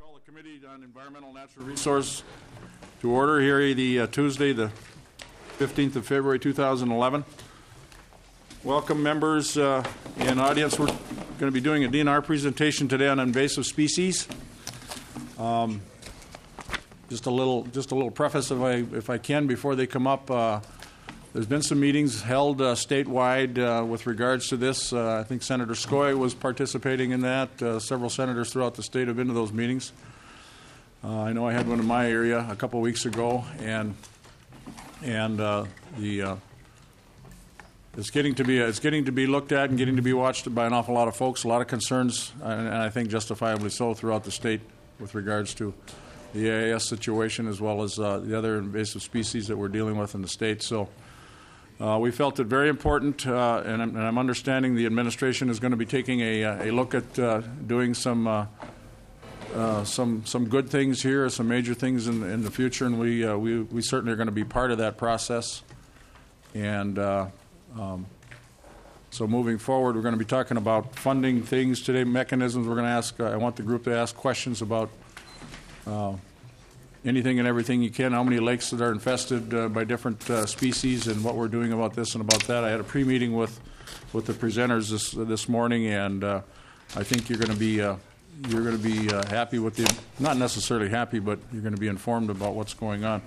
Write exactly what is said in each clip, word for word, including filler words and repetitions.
Call the Committee on Environmental and Natural Resource to order here the uh, Tuesday, the fifteenth of February, two thousand eleven. Welcome, members uh, and audience. We're going to be doing a D N R presentation today on invasive species. Um, just a little, just a little preface, if I, if I can, before they come up. Uh, there's been some meetings held uh, statewide uh, with regards to this. Uh, I think Senator Skoye was participating in that. Uh, several senators throughout the state have been to those meetings. Uh, I know I had one in my area a couple weeks ago, and and uh, the uh, it's getting to be it's getting to be looked at and getting to be watched by an awful lot of folks. A lot of concerns, and, and I think justifiably so, throughout the state with regards to the A I S situation as well as uh, the other invasive species that we're dealing with in the state. So uh, we felt it very important, uh, and, I'm, and I'm understanding the administration is going to be taking a, a look at uh, doing some uh, uh, some some good things here, some major things in, in the future, and we uh, we we certainly are going to be part of that process. And uh, um, so moving forward, we're going to be talking about funding things today, mechanisms. We're going to ask. Uh, I want the group to ask questions about Uh, anything and everything you can, how many lakes that are infested uh, by different uh, species, and what we're doing about this and about that. I had a pre-meeting with, with the presenters this this morning, and uh, I think you're going to be uh, you're going to be uh, happy with the not necessarily happy, but you're going to be informed about what's going on.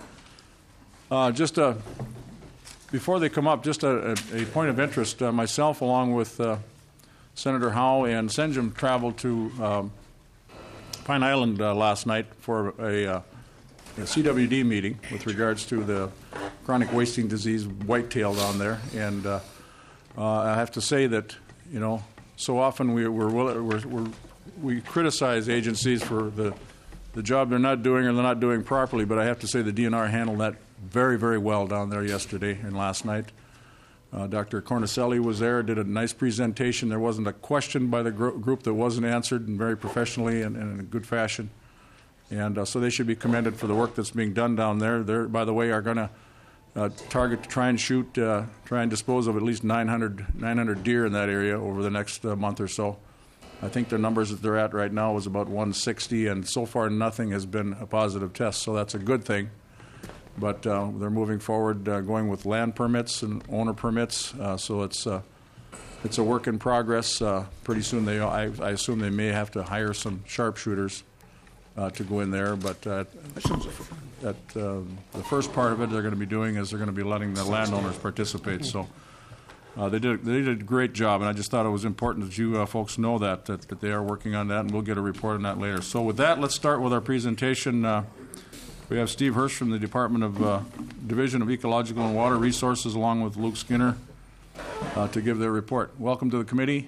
Uh, just a, before they come up, just a, a, a point of interest. Uh, myself, along with uh, Senator Howe and Senjum, traveled to Um, Pine Island uh, last night for a, uh, a C W D meeting with regards to the chronic wasting disease whitetail down there, and uh, uh, I have to say that you know so often we we're, we're, we're, we criticize agencies for the the job they're not doing or they're not doing properly, but I have to say the D N R handled that very very well down there yesterday and last night. Uh, Doctor Cornicelli was there, did a nice presentation. There wasn't a question by the gr- group that wasn't answered, and very professionally and, and in a good fashion. And uh, so they should be commended for the work that's being done down there. They, by the way, are going to uh, target to try and shoot, uh, try and dispose of at least nine hundred, nine hundred deer in that area over the next uh, month or so. I think the numbers that they're at right now is about one sixty, and so far nothing has been a positive test, so that's a good thing. But uh, they're moving forward, uh, going with land permits and owner permits. Uh, so it's uh, it's a work in progress. Uh, pretty soon, they I, I assume they may have to hire some sharpshooters uh, to go in there. But uh, at uh, the first part of it, they're going to be doing is they're going to be letting the landowners participate. So uh, they did they did a great job, and I just thought it was important that you uh, folks know that, that that they are working on that, and we'll get a report on that later. So with that, let's start with our presentation. Uh, We have Steve Hirsch from the Department of uh, Division of Ecological and Water Resources, along with Luke Skinner, uh, to give their report. Welcome to the committee,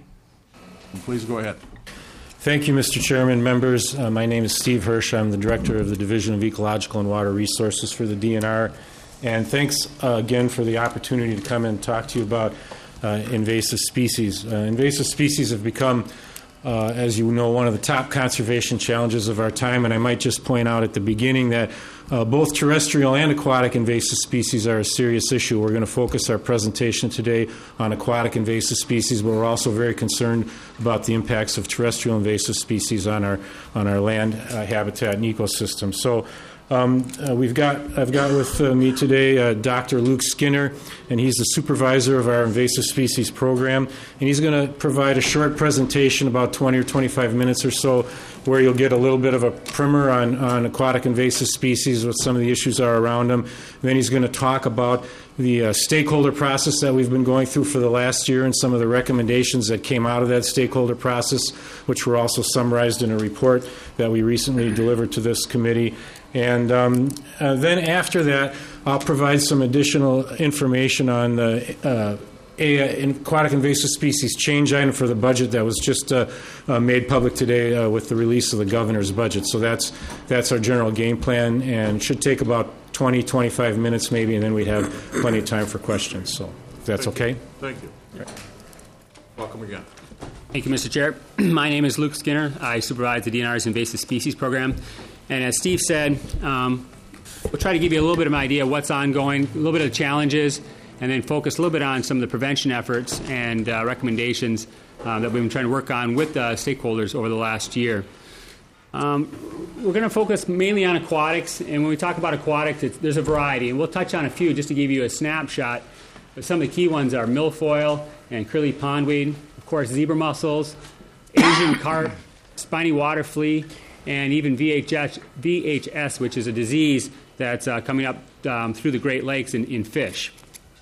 and please go ahead. Thank you, Mister Chairman, members. Uh, my name is Steve Hirsch. I'm the Director of the Division of Ecological and Water Resources for the D N R. And thanks uh, again for the opportunity to come and talk to you about uh, invasive species. Uh, invasive species have become Uh, as you know, one of the top conservation challenges of our time, and I might just point out at the beginning that uh, both terrestrial and aquatic invasive species are a serious issue. We're going to focus our presentation today on aquatic invasive species, but we're also very concerned about the impacts of terrestrial invasive species on our on our land uh, habitat and ecosystem. So Um, uh, we've got, I've got with uh, me today uh, Doctor Luke Skinner, and he's the supervisor of our invasive species program. And he's going to provide a short presentation, about twenty or twenty-five minutes or so, where you'll get a little bit of a primer on, on aquatic invasive species, what some of the issues are around them. And then he's going to talk about the uh, stakeholder process that we've been going through for the last year and some of the recommendations that came out of that stakeholder process, which were also summarized in a report that we recently delivered to this committee. And um, uh, then after that, I'll provide some additional information on the uh, a, aquatic invasive species change item for the budget that was just uh, uh, made public today uh, with the release of the governor's budget. So that's that's our general game plan, and should take about twenty, twenty-five minutes maybe, and then we'd have plenty of time for questions. So if that's Thank okay? You. Thank you. Right. Welcome again. Thank you, Mister Chair. My name is Luke Skinner. I supervise the D N R's invasive species program. And as Steve said, um, we'll try to give you a little bit of an idea of what's ongoing, a little bit of the challenges, and then focus a little bit on some of the prevention efforts and uh, recommendations uh, that we've been trying to work on with uh, stakeholders over the last year. Um, we're going to focus mainly on aquatics, and when we talk about aquatics, it's, there's a variety, and we'll touch on a few just to give you a snapshot. But some of the key ones are milfoil and curly pondweed, of course, zebra mussels, Asian carp, spiny water flea, and even V H S, V H S, which is a disease that's uh, coming up um, through the Great Lakes in, in fish.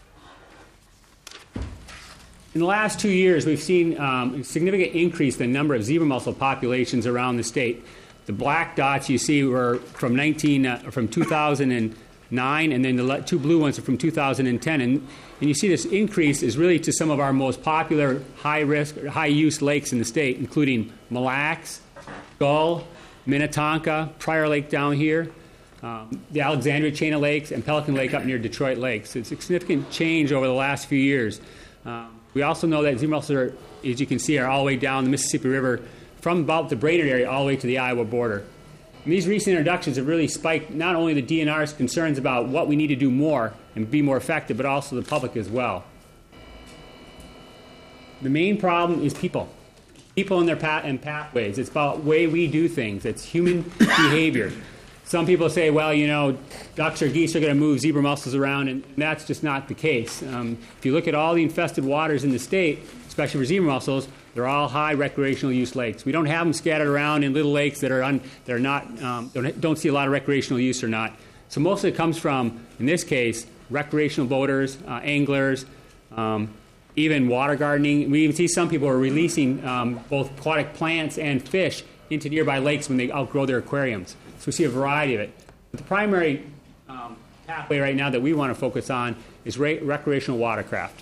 In the last two years, we've seen um, a significant increase in the number of zebra mussel populations around the state. The black dots you see were from nineteen uh, from two thousand nine, and then the le- two blue ones are from two thousand ten. And, and you see this increase is really to some of our most popular high-risk, high-use lakes in the state, including Mille Lacs, Gull, Minnetonka, Prior Lake down here, um, the Alexandria chain of lakes, and Pelican Lake up near Detroit Lakes. It's a significant change over the last few years. Um, we also know that zebra mussels, are, as you can see, are all the way down the Mississippi River from about the Brainerd area all the way to the Iowa border. And these recent introductions have really spiked not only the D N R's concerns about what we need to do more and be more effective, but also the public as well. The main problem is people. People and their path and pathways. It's about the way we do things. It's human behavior. Some people say, well, you know, ducks or geese are going to move zebra mussels around, and that's just not the case. Um, if you look at all the infested waters in the state, especially for zebra mussels, they're all high recreational use lakes. We don't have them scattered around in little lakes that are un, that are not um, don't, don't see a lot of recreational use or not. So most of it comes from, in this case, recreational boaters, uh, anglers, um, even water gardening. We even see some people are releasing um, both aquatic plants and fish into nearby lakes when they outgrow their aquariums. So we see a variety of it. But the primary um, pathway right now that we want to focus on is re- recreational watercraft.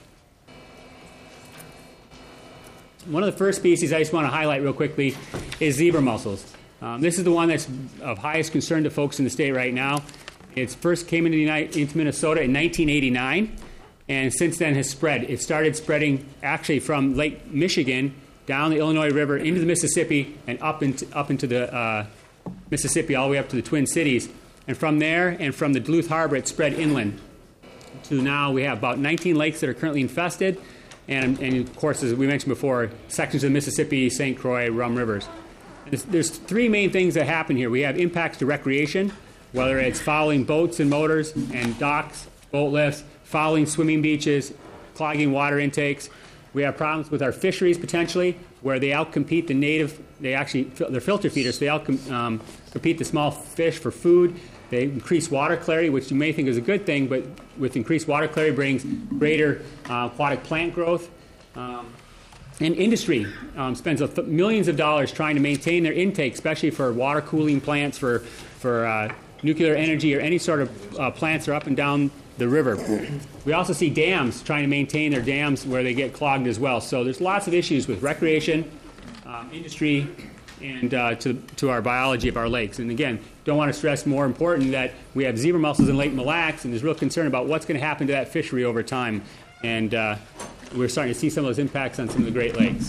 One of the first species I just want to highlight real quickly is zebra mussels. Um, this is the one that's of highest concern to folks in the state right now. It first came into, the United, into Minnesota in nineteen eighty-nine, and since then has spread. It started spreading actually from Lake Michigan down the Illinois River into the Mississippi and up into, up into the uh, Mississippi all the way up to the Twin Cities. And from there and from the Duluth Harbor, it spread inland. To now we have about nineteen lakes that are currently infested. And, and, of course, as we mentioned before, sections of the Mississippi, Saint Croix, Rum Rivers. There's, there's three main things that happen here. We have impacts to recreation, whether it's fouling boats and motors and docks, boat lifts, fouling swimming beaches, clogging water intakes. We have problems with our fisheries, potentially, where they outcompete the native, they actually, they're filter feeders, so they outcompete um, the small fish for food. They increase water clarity, which you may think is a good thing, but with increased water clarity brings greater uh, aquatic plant growth. Um, and industry um, spends a th- millions of dollars trying to maintain their intake, especially for water cooling plants, for, for uh, nuclear energy, or any sort of uh, plants that are up and down the river. We also see dams trying to maintain their dams where they get clogged as well. So there's lots of issues with recreation, um, industry, and uh, to, to our biology of our lakes. And again, don't want to stress more important that we have zebra mussels in Lake Mille Lacs, and there's real concern about what's going to happen to that fishery over time. And uh, we're starting to see some of those impacts on some of the Great Lakes.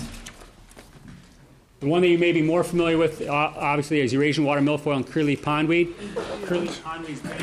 The one that you may be more familiar with, uh, obviously, is Eurasian water milfoil and curly pondweed. Curly pondweed's been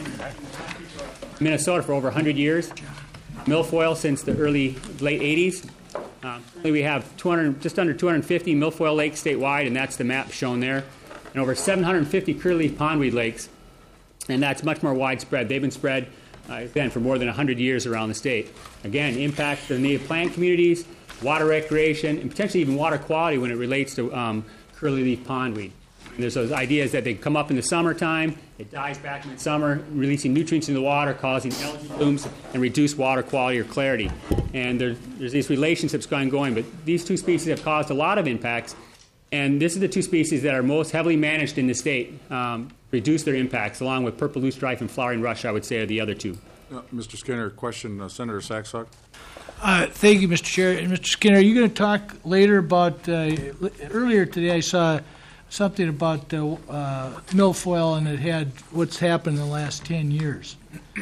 in Minnesota for over one hundred years. Milfoil since the early, late eighties. Uh, currently we have two hundred, just under two hundred fifty milfoil lakes statewide, and that's the map shown there, and over seven hundred fifty curly pondweed lakes, and that's much more widespread. They've been spread, uh, again, for more than one hundred years around the state. Again, impact to the native plant communities, water recreation, and potentially even water quality when it relates to um, curly leaf pondweed. And there's those ideas that they come up in the summertime, it dies back in the summer, releasing nutrients into the water, causing algae blooms, and reduced water quality or clarity. And there, there's these relationships going going, but these two species have caused a lot of impacts, and this is the two species that are most heavily managed in the state, um, reduce their impacts, along with purple loosestrife and flowering rush, I would say, are the other two. Uh, Mister Skinner, question, uh, Senator Saxock. Uh, thank you, Mister Chair. And Mister Skinner, are you going to talk later about, uh, earlier today I saw something about uh, uh, milfoil, and it had what's happened in the last ten years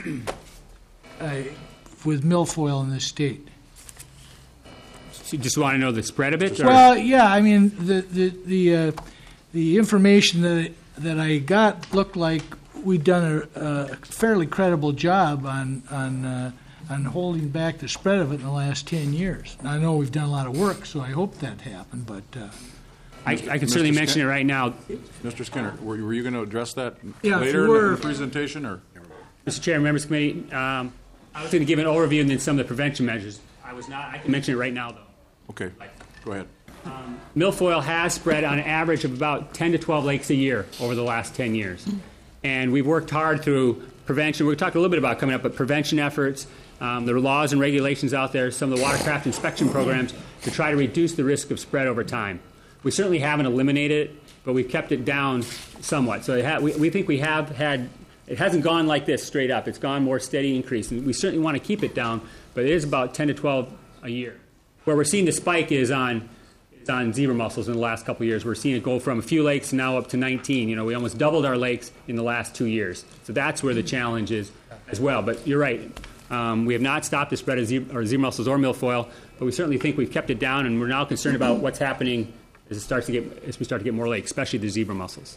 uh, with milfoil in this state. So you just want to know the spread of it? Or? Well, yeah, I mean, the the the, uh, the information that that I got looked like we'd done a, a fairly credible job on on uh, on holding back the spread of it in the last ten years. Now, I know we've done a lot of work, so I hope that happened, but uh, I, I can certainly Mister mention Skin- it right now. Mister Skinner, were you, were you going to address that Yeah, if later you in were- the presentation, or? Mister Chair, members of the committee, um, I was going to give an overview and then some of the prevention measures. I was not. I can mention it right now, though. Okay, go ahead. Milfoil has spread on an average of about ten to twelve lakes a year over the last ten years. And we've worked hard through prevention. We'll talk a little bit about coming up, but prevention efforts, um, there are laws and regulations out there, some of the watercraft inspection programs to try to reduce the risk of spread over time. We certainly haven't eliminated it, but we've kept it down somewhat. So it ha- we, we think we have had, it hasn't gone like this straight up. It's gone more steady increase. And we certainly want to keep it down, but it is about ten to twelve a year. Where we're seeing the spike is on It's on zebra mussels in the last couple of years. We're seeing it go from a few lakes now up to nineteen. You know, we almost doubled our lakes in the last two years. So that's where the challenge is as well. But you're right. Um, we have not stopped the spread of zebra, or zebra mussels or milfoil, but we certainly think we've kept it down, and we're now concerned about what's happening as it starts to get as we start to get more lakes, especially the zebra mussels.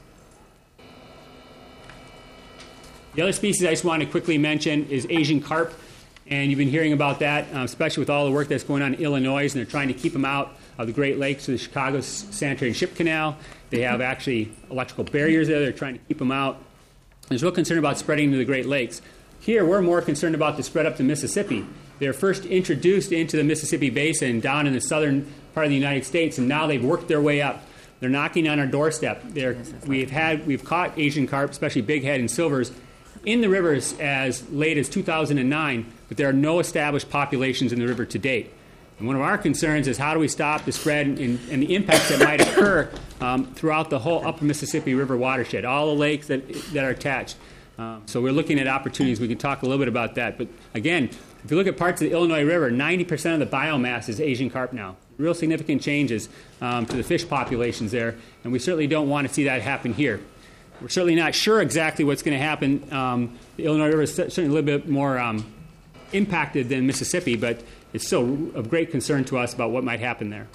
The other species I just want to quickly mention is Asian carp, and you've been hearing about that, uh, especially with all the work that's going on in Illinois, and they're trying to keep them out of the Great Lakes through the Chicago Sanitary and Ship Canal. They have actually electrical barriers there. They're trying to keep them out. There's real concern about spreading to the Great Lakes. Here, we're more concerned about the spread up to Mississippi. They were first introduced into the Mississippi Basin down in the southern part of the United States, and now they've worked their way up. They're knocking on our doorstep. They're, we've had we've caught Asian carp, especially bighead and silvers, in the rivers as late as two thousand nine, but there are no established populations in the river to date. And one of our concerns is how do we stop the spread and, and the impacts that might occur um, throughout the whole upper Mississippi River watershed, all the lakes that, that are attached. Um, so we're looking at opportunities. We can talk a little bit about that. But again, if you look at parts of the Illinois River, ninety percent of the biomass is Asian carp now. Real significant changes um, to the fish populations there, and we certainly don't want to see that happen here. We're certainly not sure exactly what's going to happen. Um, the Illinois River is certainly a little bit more um, impacted than Mississippi, but it's still of great concern to us about what might happen there.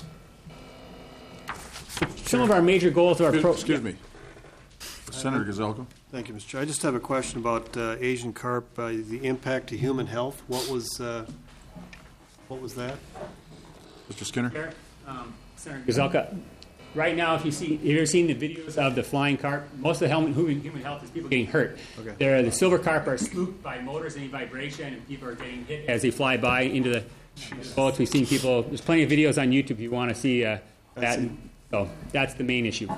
Some of our major goals of our Excuse, program. excuse me. Senator Gazelka. Thank you, Mister Chair. I just have a question about uh, Asian carp, uh, the impact to human health. What was uh, what was that? Mister Skinner. Um, Senator Gazelka, right now, if you see, have you ever seen the videos of the flying carp? Most of the helmet, human health is people getting hurt. Okay. They're, the silver carp are spooked by motors, any vibration, and people are getting hit as they fly by into the boats. We've seen people. There's plenty of videos on YouTube if you want to see uh, that. So that's the main issue.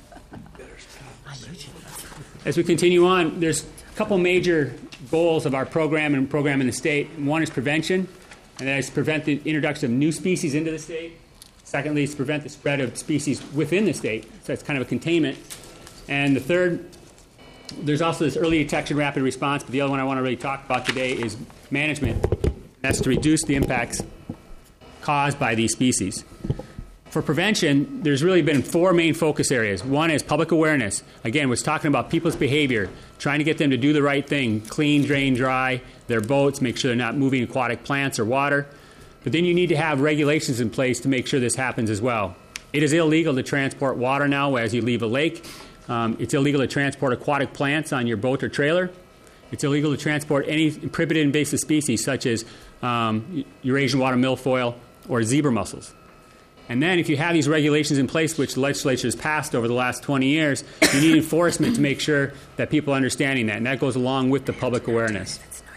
As we continue on, there's a couple major goals of our program and program in the state. One is prevention, and that is to prevent the introduction of new species into the state. Secondly, is to prevent the spread of species within the state. So it's kind of a containment. And the third, there's also this early detection, rapid response, but the other one I want to really talk about today is management. That's to reduce the impacts caused by these species. For prevention, there's really been four main focus areas. One is public awareness. Again, we're talking about people's behavior, trying to get them to do the right thing, clean, drain, dry their boats, make sure they're not moving aquatic plants or water. But then you need to have regulations in place to make sure this happens as well. It is illegal to transport water now as you leave a lake. Um, it's illegal to transport aquatic plants on your boat or trailer. It's illegal to transport any prohibited invasive species such as um, Eurasian water milfoil or zebra mussels. And then if you have these regulations in place, which the legislature has passed over the last twenty years, you need enforcement to make sure that people are understanding that. And that goes along with the public awareness.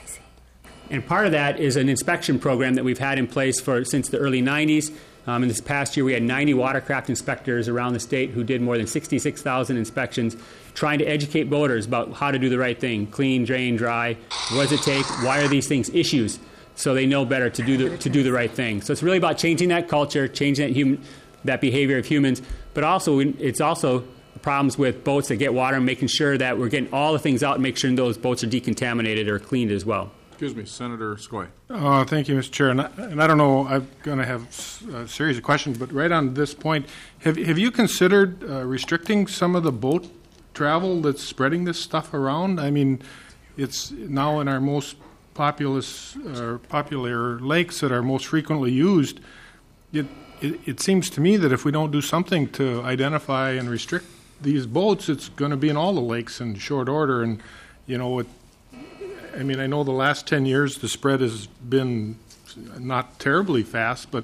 And part of that is an inspection program that we've had in place for since the early nineties. Um, in this past year, we had ninety watercraft inspectors around the state who did more than sixty-six thousand inspections, trying to educate boaters about how to do the right thing, clean, drain, dry. What does it take? Why are these things issues? So they know better to do the, to do the right thing. So it's really about changing that culture, changing that human, that behavior of humans, but also it's also problems with boats that get water and making sure that we're getting all the things out and make sure those boats are decontaminated or cleaned as well. Excuse me, Senator Skoye. Uh, thank you, Mister Chair. And I, and I don't know, I'm going to have a series of questions, but right on this point, have, have you considered uh, restricting some of the boat travel that's spreading this stuff around? I mean, it's now in our most populous, uh, popular lakes that are most frequently used. It, it, it seems to me that if we don't do something to identify and restrict these boats, it's going to be in all the lakes in short order. And, you know, it, I mean, I know the last ten years the spread has been not terribly fast, but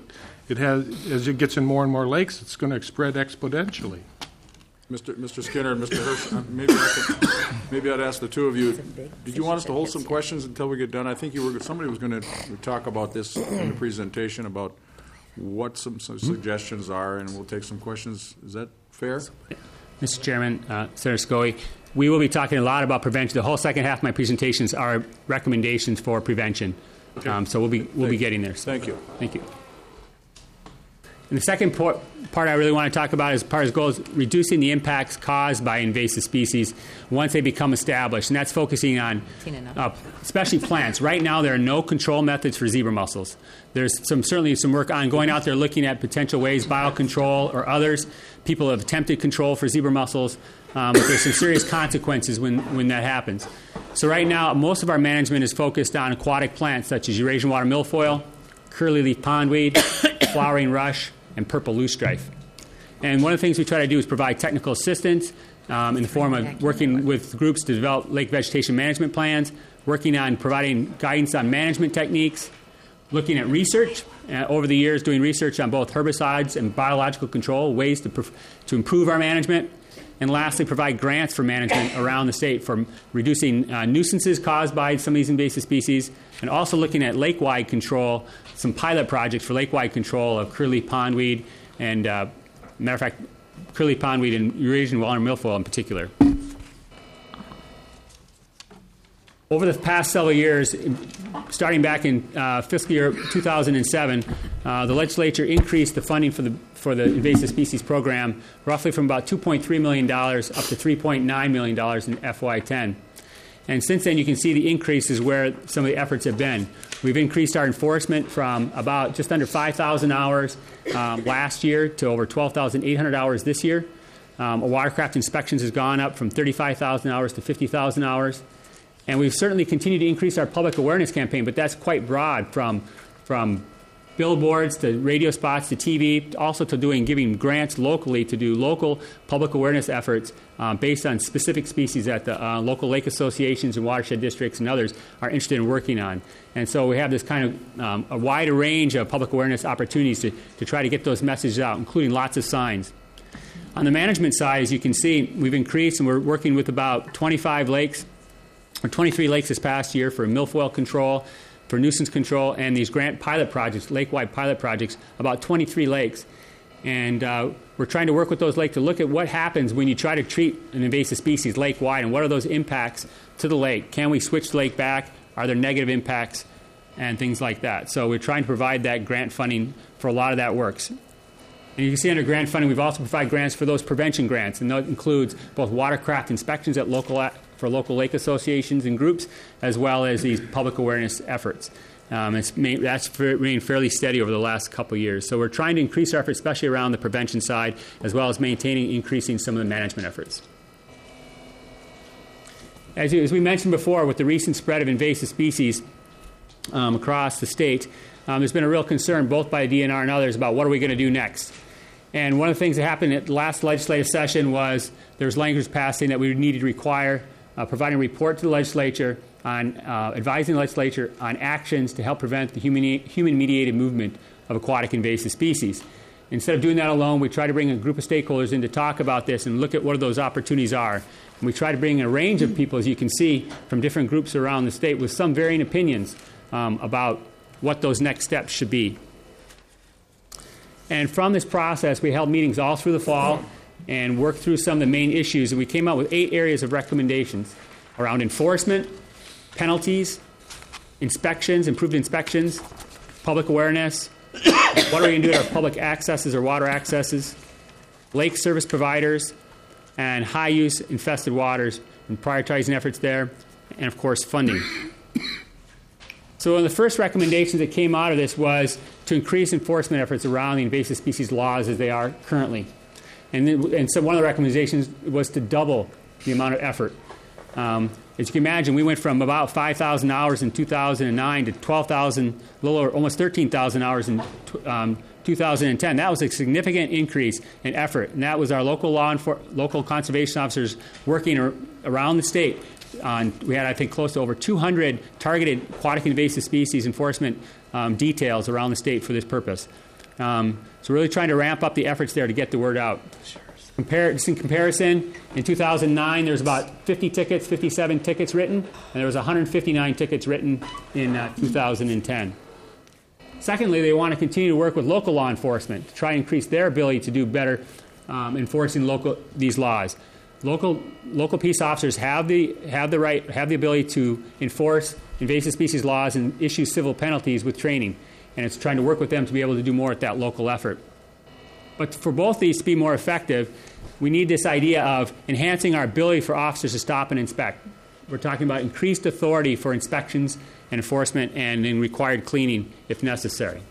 it has, as it gets in more and more lakes, it's going to spread exponentially. Mister Mister Skinner and Mister Hirsch, uh, maybe I could, maybe I'd ask the two of you. Did you want us to hold some questions until we get done? I think you were somebody was going to talk about this in the presentation about what some, some suggestions are, and we'll take some questions. Is that fair? Mister Chairman, uh, Senator Scully, we will be talking a lot about prevention. The whole second half of my presentations are recommendations for prevention. Okay. Um, so we'll be we'll be getting there. Thank you. Thank you. And the second por- part I really want to talk about as part of this goal is reducing the impacts caused by invasive species once they become established, and that's focusing on uh, especially plants. Right now, there are no control methods for zebra mussels. There's some certainly some work ongoing out there looking at potential ways, biocontrol or others. People have attempted control for zebra mussels, um, but there's some serious consequences when, when that happens. So right now, most of our management is focused on aquatic plants such as Eurasian water milfoil, curly leaf pondweed, flowering rush, and purple loosestrife. And one of the things we try to do is provide technical assistance um, in the form of working with groups to develop lake vegetation management plans, working on providing guidance on management techniques, looking at research uh, over the years, doing research on both herbicides and biological control, ways to, pr- to improve our management, and lastly, provide grants for management around the state for reducing uh, nuisances caused by some of these invasive species, and also looking at lake-wide control, some pilot projects for lake-wide control of curly pondweed and, uh, matter of fact, curly pondweed and Eurasian water milfoil in particular. Over the past several years, starting back in uh, fiscal year two thousand seven, uh, the legislature increased the funding for the for the invasive species program roughly from about two point three million dollars up to three point nine million dollars in F Y ten. And since then, you can see the increase is where some of the efforts have been. We've increased our enforcement from about just under five thousand hours um, last year to over twelve thousand eight hundred hours this year. Um, our watercraft inspections has gone up from thirty-five thousand hours to fifty thousand hours. And we've certainly continued to increase our public awareness campaign, but that's quite broad, from from billboards to radio spots to T V, also to doing giving grants locally to do local public awareness efforts um, based on specific species that the uh, local lake associations and watershed districts and others are interested in working on. And so we have this kind of um, a wider range of public awareness opportunities to, to try to get those messages out, including lots of signs. On the management side, as you can see, we've increased, and we're working with about twenty-five lakes, or twenty-three lakes this past year for milfoil control, for nuisance control, and these grant pilot projects, lake-wide pilot projects, about twenty-three lakes. And uh, we're trying to work with those lakes to look at what happens when you try to treat an invasive species lake-wide, and what are those impacts to the lake. Can we switch the lake back? Are there negative impacts? And things like that. So we're trying to provide that grant funding for a lot of that works. And you can see under grant funding, we've also provided grants for those prevention grants, and that includes both watercraft inspections at local for local lake associations and groups, as well as these public awareness efforts. Um, it's made, that's remained fairly steady over the last couple of years. So we're trying to increase our efforts, especially around the prevention side, as well as maintaining, increasing some of the management efforts. As, you, as we mentioned before, with the recent spread of invasive species um, across the state, um, there's been a real concern, both by the D N R and others, about what are we going to do next. And one of the things that happened at the last legislative session was there was language passing that we needed to require Uh, providing a report to the legislature on uh, advising the legislature on actions to help prevent the human, human-mediated movement of aquatic invasive species. Instead of doing that alone, we try to bring a group of stakeholders in to talk about this and look at what those opportunities are. And we try to bring a range of people, as you can see, from different groups around the state with some varying opinions um, about what those next steps should be. And from this process, we held meetings all through the fall and worked through some of the main issues. And we came out with eight areas of recommendations around enforcement, penalties, inspections, improved inspections, public awareness, what are we going to do at our public accesses or water accesses, lake service providers, and high-use infested waters, and prioritizing efforts there, and, of course, funding. So one of the first recommendations that came out of this was to increase enforcement efforts around the invasive species laws as they are currently. And, then, and so one of the recommendations was to double the amount of effort. Um, as you can imagine, we went from about five thousand hours in two thousand nine to twelve thousand, a little over, almost thirteen thousand hours in um, two thousand ten. That was a significant increase in effort, and that was our local law enfor- local conservation officers working ar- around the state. On, we had, I think, close to over two hundred targeted aquatic invasive species enforcement um, details around the state for this purpose. Um, so we're really trying to ramp up the efforts there to get the word out. Compare, just in comparison, in two thousand nine, there was about fifty tickets, fifty-seven tickets written, and there was one hundred fifty-nine tickets written in uh, two thousand ten. Secondly, they want to continue to work with local law enforcement to try and increase their ability to do better um, enforcing local these laws. Local local peace officers have the have the right have the ability to enforce invasive species laws and issue civil penalties with training, and it's trying to work with them to be able to do more at that local effort. But for both these to be more effective, we need this idea of enhancing our ability for officers to stop and inspect. We're talking about increased authority for inspections and enforcement and in required cleaning if necessary.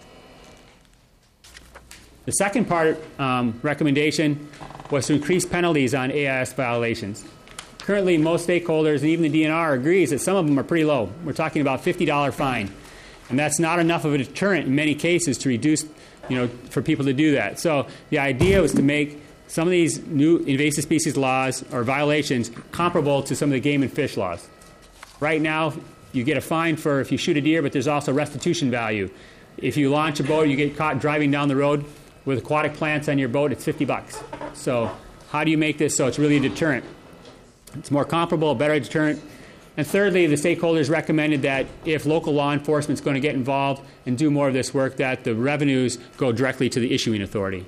The second part um, recommendation was to increase penalties on A I S violations. Currently, most stakeholders and even the D N R agrees that some of them are pretty low. We're talking about fifty dollars fine. And that's not enough of a deterrent in many cases to reduce, you know, for people to do that. So the idea was to make some of these new invasive species laws or violations comparable to some of the game and fish laws. Right now, you get a fine for if you shoot a deer, but there's also restitution value. If you launch a boat, you get caught driving down the road with aquatic plants on your boat, it's fifty bucks. So how do you make this so it's really a deterrent? It's more comparable, a better deterrent. And thirdly, the stakeholders recommended that if local law enforcement is going to get involved and do more of this work, that the revenues go directly to the issuing authority.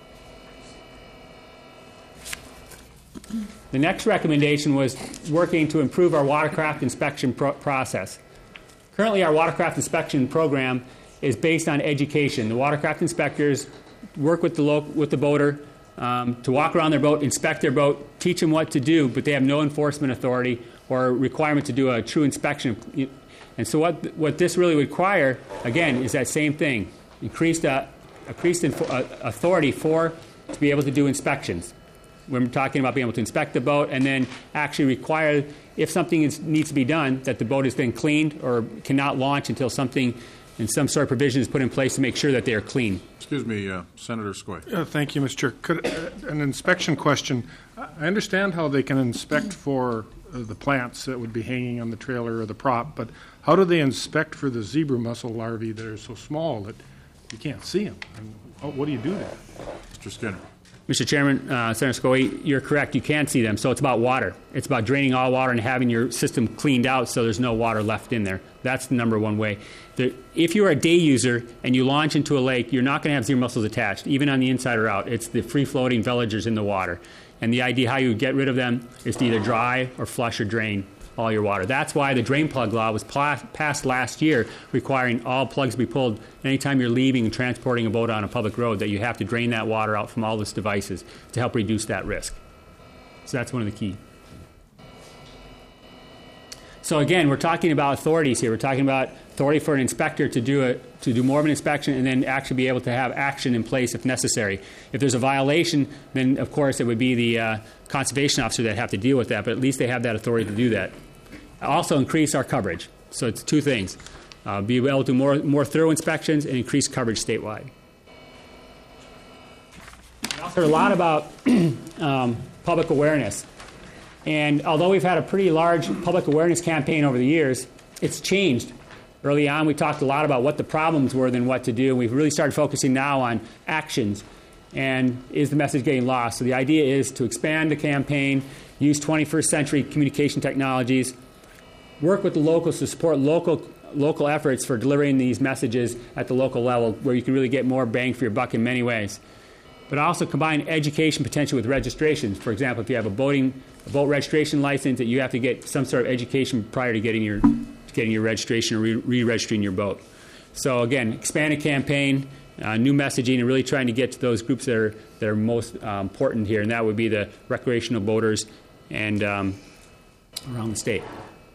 The next recommendation was working to improve our watercraft inspection pro- process. Currently, our watercraft inspection program is based on education. The watercraft inspectors work with the, lo- with the boater um, to walk around their boat, inspect their boat, teach them what to do, but they have no enforcement authority or requirement to do a true inspection. And so what what this really would require, again, is that same thing, increased, uh, increased info- uh, authority for to be able to do inspections. When we're talking about being able to inspect the boat and then actually require, if something is, needs to be done, that the boat has been cleaned or cannot launch until something and some sort of provision is put in place to make sure that they are clean. Excuse me, uh, Senator Skoye. Uh, thank you, Mister Chair. Could, uh, an inspection question. I understand how they can inspect for uh, the plants that would be hanging on the trailer or the prop, but how do they inspect for the zebra mussel larvae that are so small that you can't see them? And how, what do you do there? Mister Skinner. Mister Chairman, uh, Senator Skoye, you're correct. You can see them. So it's about water. It's about draining all water and having your system cleaned out so there's no water left in there. That's the number one way. The, if you're a day user and you launch into a lake, you're not going to have zebra mussels attached, even on the inside or out. It's the free-floating villagers in the water. And the idea how you get rid of them is to either dry or flush or drain all your water. That's why the drain plug law was pla- passed last year, requiring all plugs to be pulled anytime you're leaving and transporting a boat on a public road, that you have to drain that water out from all those devices to help reduce that risk. So that's one of the key. So again, we're talking about authorities here. We're talking about authority for an inspector to do a, to do more of an inspection and then actually be able to have action in place if necessary. If there's a violation, then of course it would be the uh, conservation officer that have to deal with that, but at least they have that authority to do that. Also increase our coverage. So it's two things. Uh, be able to do more, more thorough inspections and increase coverage statewide. We also heard a lot about um, public awareness. And although we've had a pretty large public awareness campaign over the years, it's changed. Early on, we talked a lot about what the problems were than what to do. We've really started focusing now on actions. And is the message getting lost? So the idea is to expand the campaign, use twenty-first century communication technologies, work with the locals to support local local efforts for delivering these messages at the local level where you can really get more bang for your buck in many ways. But also combine education potentially with registration. For example, if you have a boating a boat registration license, that you have to get some sort of education prior to getting your getting your registration or re- re-registering your boat. So again, expand a campaign, uh, new messaging, and really trying to get to those groups that are that are most uh, important here, and that would be the recreational boaters and um, around the state.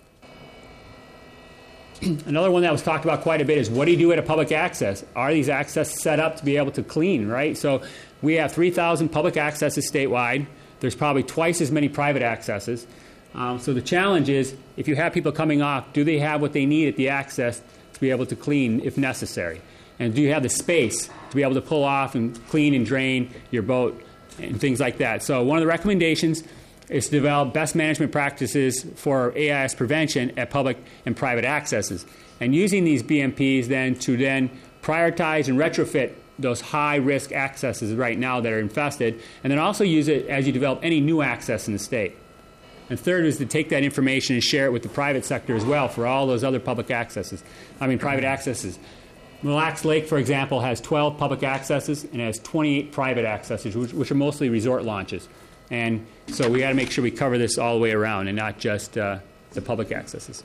Another one that was talked about quite a bit is what do you do at a public access? Are these access set up to be able to clean, right? So we have three thousand public accesses statewide. There's probably twice as many private accesses. Um, so the challenge is, if you have people coming off, do they have what they need at the access to be able to clean if necessary? And do you have the space to be able to pull off and clean and drain your boat and things like that? So one of the recommendations is to develop best management practices for A I S prevention at public and private accesses. And using these B M Ps then to then prioritize and retrofit those high-risk accesses right now that are infested, and then also use it as you develop any new access in the state. And third is to take that information and share it with the private sector as well for all those other public accesses, I mean private accesses. Mille Lacs Lake, for example, has twelve public accesses and has twenty-eight private accesses, which, which are mostly resort launches. And so we got to make sure we cover this all the way around and not just uh, the public accesses.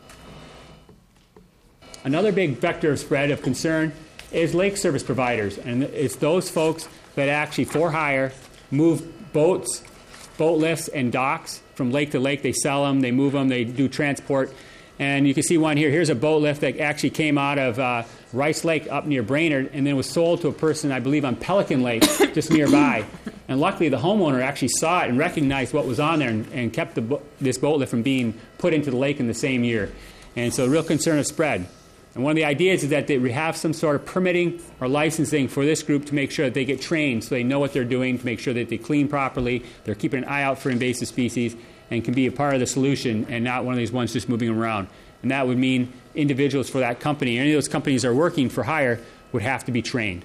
Another big vector of spread of concern is lake service providers, and it's those folks that actually, for hire, move boats, boat lifts, and docks from lake to lake. They sell them, they move them, they do transport. And you can see one here. Here's a boat lift that actually came out of uh, Rice Lake up near Brainerd and then was sold to a person, I believe, on Pelican Lake just nearby. And luckily, the homeowner actually saw it and recognized what was on there and, and kept the bo- this boat lift from being put into the lake in the same year. And so real concern of spread. And one of the ideas is that they have some sort of permitting or licensing for this group to make sure that they get trained so they know what they're doing, to make sure that they clean properly, they're keeping an eye out for invasive species, and can be a part of the solution and not one of these ones just moving around. And that would mean individuals for that company, any of those companies that are working for hire, would have to be trained.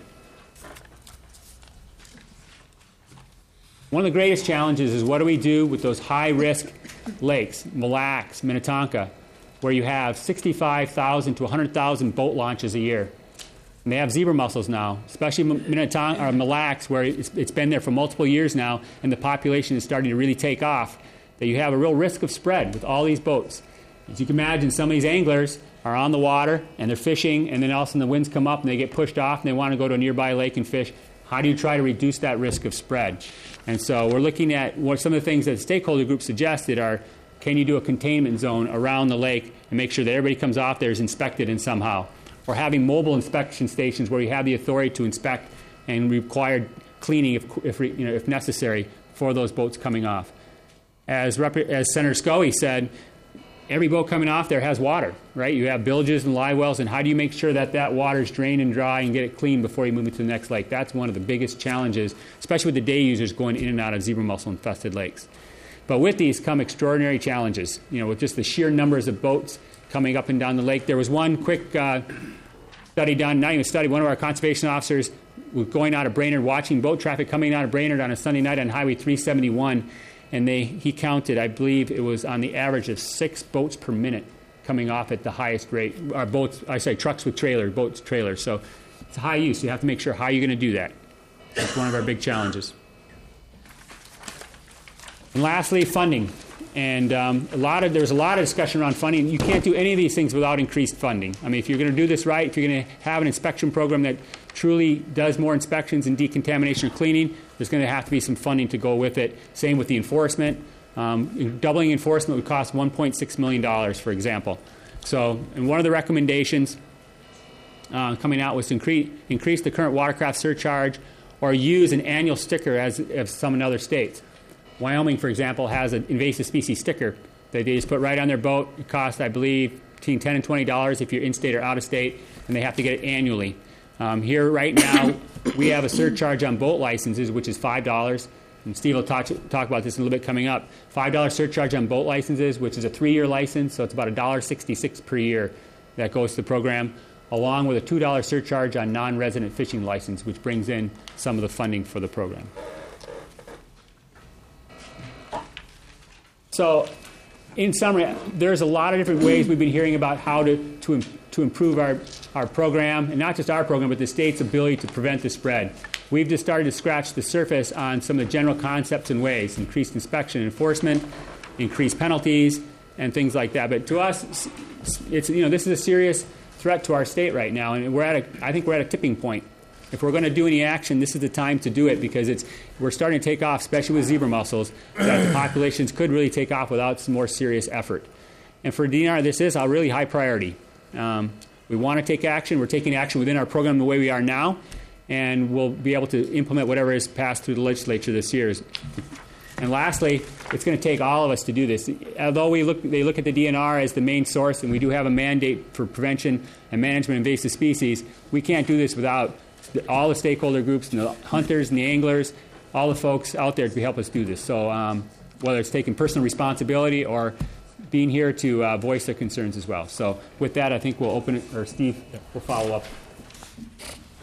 One of the greatest challenges is what do we do with those high-risk lakes, Mille Lacs, Minnetonka, where you have sixty-five thousand to one hundred thousand boat launches a year. And they have zebra mussels now, especially Minnetonka, or Mille Lacs, where it's, it's been there for multiple years now, and the population is starting to really take off, that you have a real risk of spread with all these boats. As you can imagine, some of these anglers are on the water, and they're fishing, and then all of a sudden the winds come up, and they get pushed off, and they want to go to a nearby lake and fish. How do you try to reduce that risk of spread? And so we're looking at what some of the things that the stakeholder group suggested are, can you do a containment zone around the lake and make sure that everybody comes off there is inspected in somehow? Or having mobile inspection stations where you have the authority to inspect and require cleaning if, if, you know, if necessary for those boats coming off. As, Rep- as Senator Scully said, every boat coming off there has water, right? You have bilges and live wells, and how do you make sure that that water is drained and dry and get it clean before you move it to the next lake? That's one of the biggest challenges, especially with the day users going in and out of zebra mussel-infested lakes. But with these come extraordinary challenges, you know, with just the sheer numbers of boats coming up and down the lake. There was one quick uh, study done, not even a study, one of our conservation officers was going out of Brainerd, watching boat traffic coming out of Brainerd on a Sunday night on Highway three seventy-one, and they he counted, I believe it was on the average of six boats per minute coming off at the highest rate, or boats, I say trucks with trailers, boats, trailers. So it's high use. You have to make sure how you're going to do that. That's one of our big challenges. And lastly, funding. And um, a lot of there's a lot of discussion around funding. You can't do any of these things without increased funding. I mean, if you're going to do this right, if you're going to have an inspection program that truly does more inspections and decontamination or cleaning, there's going to have to be some funding to go with it. Same with the enforcement. Um, doubling enforcement would cost one point six million dollars, for example. So, and one of the recommendations uh, coming out was to increase, increase the current watercraft surcharge or use an annual sticker as, as some in other states. Wyoming, for example, has an invasive species sticker that they just put right on their boat. It costs, I believe, between ten dollars and twenty dollars if you're in-state or out-of-state, and they have to get it annually. Um, here right now, we have a surcharge on boat licenses, which is five dollars. And Steve will talk, talk about this in a little bit coming up. five dollars surcharge on boat licenses, which is a three-year license, so it's about one dollar sixty-six per year that goes to the program, along with a two dollars surcharge on non-resident fishing license, which brings in some of the funding for the program. So, in summary, there's a lot of different ways we've been hearing about how to, to, to improve our, our program, and not just our program, but the state's ability to prevent the spread. We've just started to scratch the surface on some of the general concepts and ways, increased inspection and enforcement, increased penalties, and things like that. But to us, it's, you know, this is a serious threat to our state right now, and we're at a, I think we're at a tipping point. If we're going to do any action, this is the time to do it, because it's we're starting to take off, especially with zebra mussels, that the populations could really take off without some more serious effort. And for D N R, this is a really high priority. Um, we want to take action. We're taking action within our program the way we are now, and we'll be able to implement whatever is passed through the legislature this year. And lastly, it's going to take all of us to do this. Although we look, they look at the D N R as the main source, and we do have a mandate for prevention and management of invasive species, we can't do this without all the stakeholder groups, and the hunters and the anglers, all the folks out there to help us do this. So um, whether it's taking personal responsibility or being here to uh, voice their concerns as well. So with that, I think we'll open it, or Steve will follow up.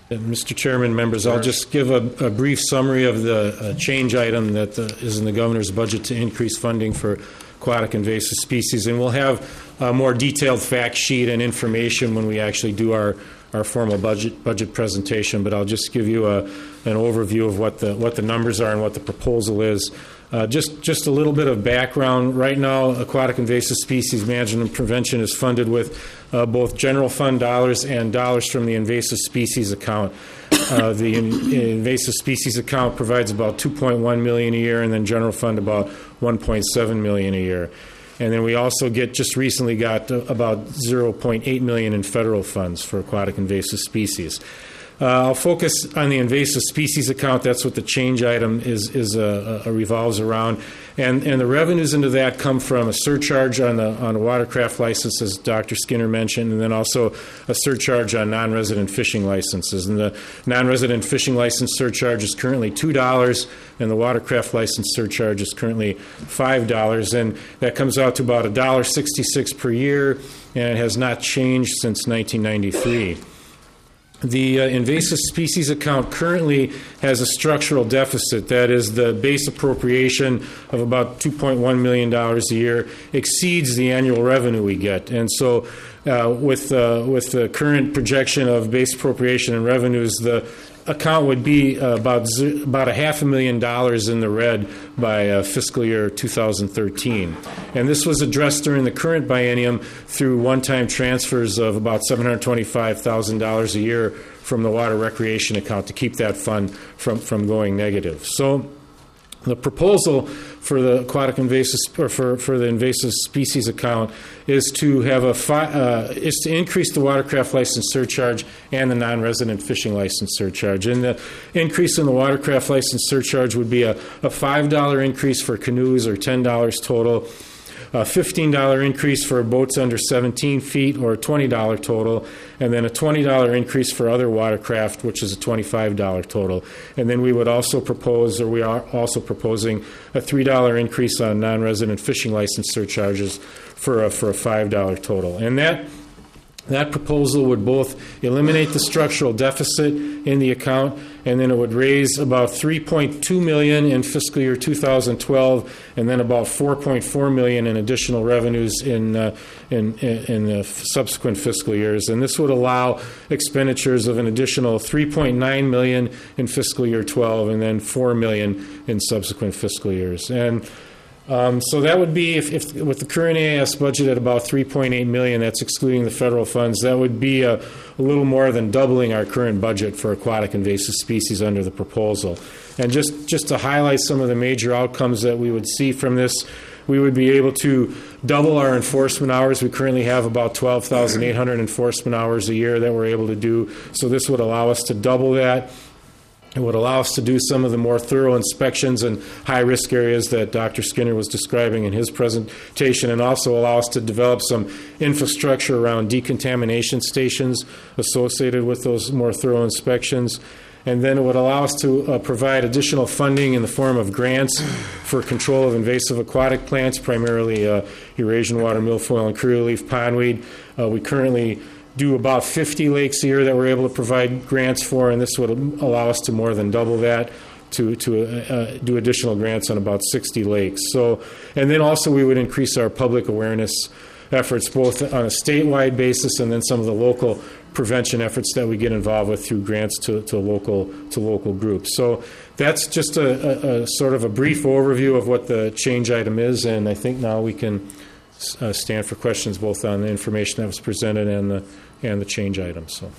Uh, Mister Chairman, members, I'll just give a, a brief summary of the uh, change item that uh, is in the governor's budget to increase funding for aquatic invasive species, and we'll have a more detailed fact sheet and information when we actually do our, our formal budget budget presentation. But I'll just give you a, an overview of what the what the numbers are and what the proposal is. Uh, just just a little bit of background. Right now, aquatic invasive species management and prevention is funded with uh, both general fund dollars and dollars from the invasive species account. Uh, the in, invasive species account provides about two point one million dollars a year, and then general fund about one point seven million dollars a year. And then we also get just recently got uh, about zero point eight million dollars in federal funds for aquatic invasive species. Uh, I'll focus on the invasive species account. That's what the change item is is uh, uh, revolves around, and and the revenues into that come from a surcharge on the on a watercraft license, as Doctor Skinner mentioned, and then also a surcharge on non-resident fishing licenses. And the non-resident fishing license surcharge is currently two dollars, and the watercraft license surcharge is currently five dollars, and that comes out to about a dollar sixty-six per year, and it has not changed since nineteen ninety-three. The uh, invasive species account currently has a structural deficit. That is, the base appropriation of about two point one million dollars a year exceeds the annual revenue we get. And so uh, with, uh, with the current projection of base appropriation and revenues, the account would be uh, about z- about a half a million dollars in the red by uh, fiscal year two thousand thirteen. And this was addressed during the current biennium through one-time transfers of about seven hundred twenty-five thousand dollars a year from the water recreation account to keep that fund from, from going negative. So the proposal for the aquatic invasive or for, for the invasive species account is to have a fi- uh, is to increase the watercraft license surcharge and the non-resident fishing license surcharge. And the increase in the watercraft license surcharge would be a, a five dollar increase for canoes, or ten dollars total, a fifteen dollar increase for boats under seventeen feet, or twenty dollars total, and then a twenty dollar increase for other watercraft, which is a twenty-five dollars total. And then we would also propose, or we are also proposing, a three dollar increase on non-resident fishing license surcharges for a, for a five dollar total. And that That proposal would both eliminate the structural deficit in the account, and then it would raise about three point two million dollars in fiscal year two thousand twelve, and then about four point four million dollars in additional revenues in, uh, in, in the subsequent fiscal years. And this would allow expenditures of an additional three point nine million dollars in fiscal year twelve, and then four million dollars in subsequent fiscal years. And Um, so that would be, if, if with the current A A S budget at about three point eight million dollars, that's excluding the federal funds, that would be a, a little more than doubling our current budget for aquatic invasive species under the proposal. And just, just to highlight some of the major outcomes that we would see from this, we would be able to double our enforcement hours. We currently have about twelve thousand eight hundred enforcement hours a year that we're able to do. So this would allow us to double that. It would allow us to do some of the more thorough inspections in high-risk areas that Doctor Skinner was describing in his presentation, and also allow us to develop some infrastructure around decontamination stations associated with those more thorough inspections. And then it would allow us to uh, provide additional funding in the form of grants for control of invasive aquatic plants, primarily uh, Eurasian water milfoil and curly leaf pondweed. Uh, we currently do about fifty lakes a year that we're able to provide grants for, and this would allow us to more than double that, to to uh, do additional grants on about sixty lakes. So, and then also we would increase our public awareness efforts, both on a statewide basis and then some of the local prevention efforts that we get involved with through grants to, to local to local groups. So that's just a, a, a sort of a brief overview of what the change item is, and I think now we can uh, stand for questions both on the information that was presented and the and the change items. So,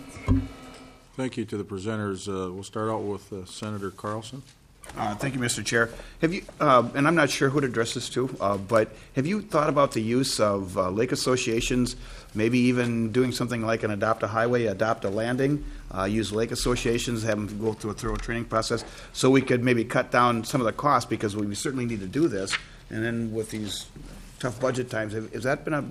Thank you to the presenters. Uh, we'll start out with uh, Senator Carlson. Uh, thank you, Mister Chair. Have you, uh, and I'm not sure who to address this to, uh, but have you thought about the use of uh, lake associations, maybe even doing something like an adopt a highway, adopt a landing, uh, use lake associations, have them go through a thorough training process, so we could maybe cut down some of the costs, because we certainly need to do this. And then with these tough budget times, has that been a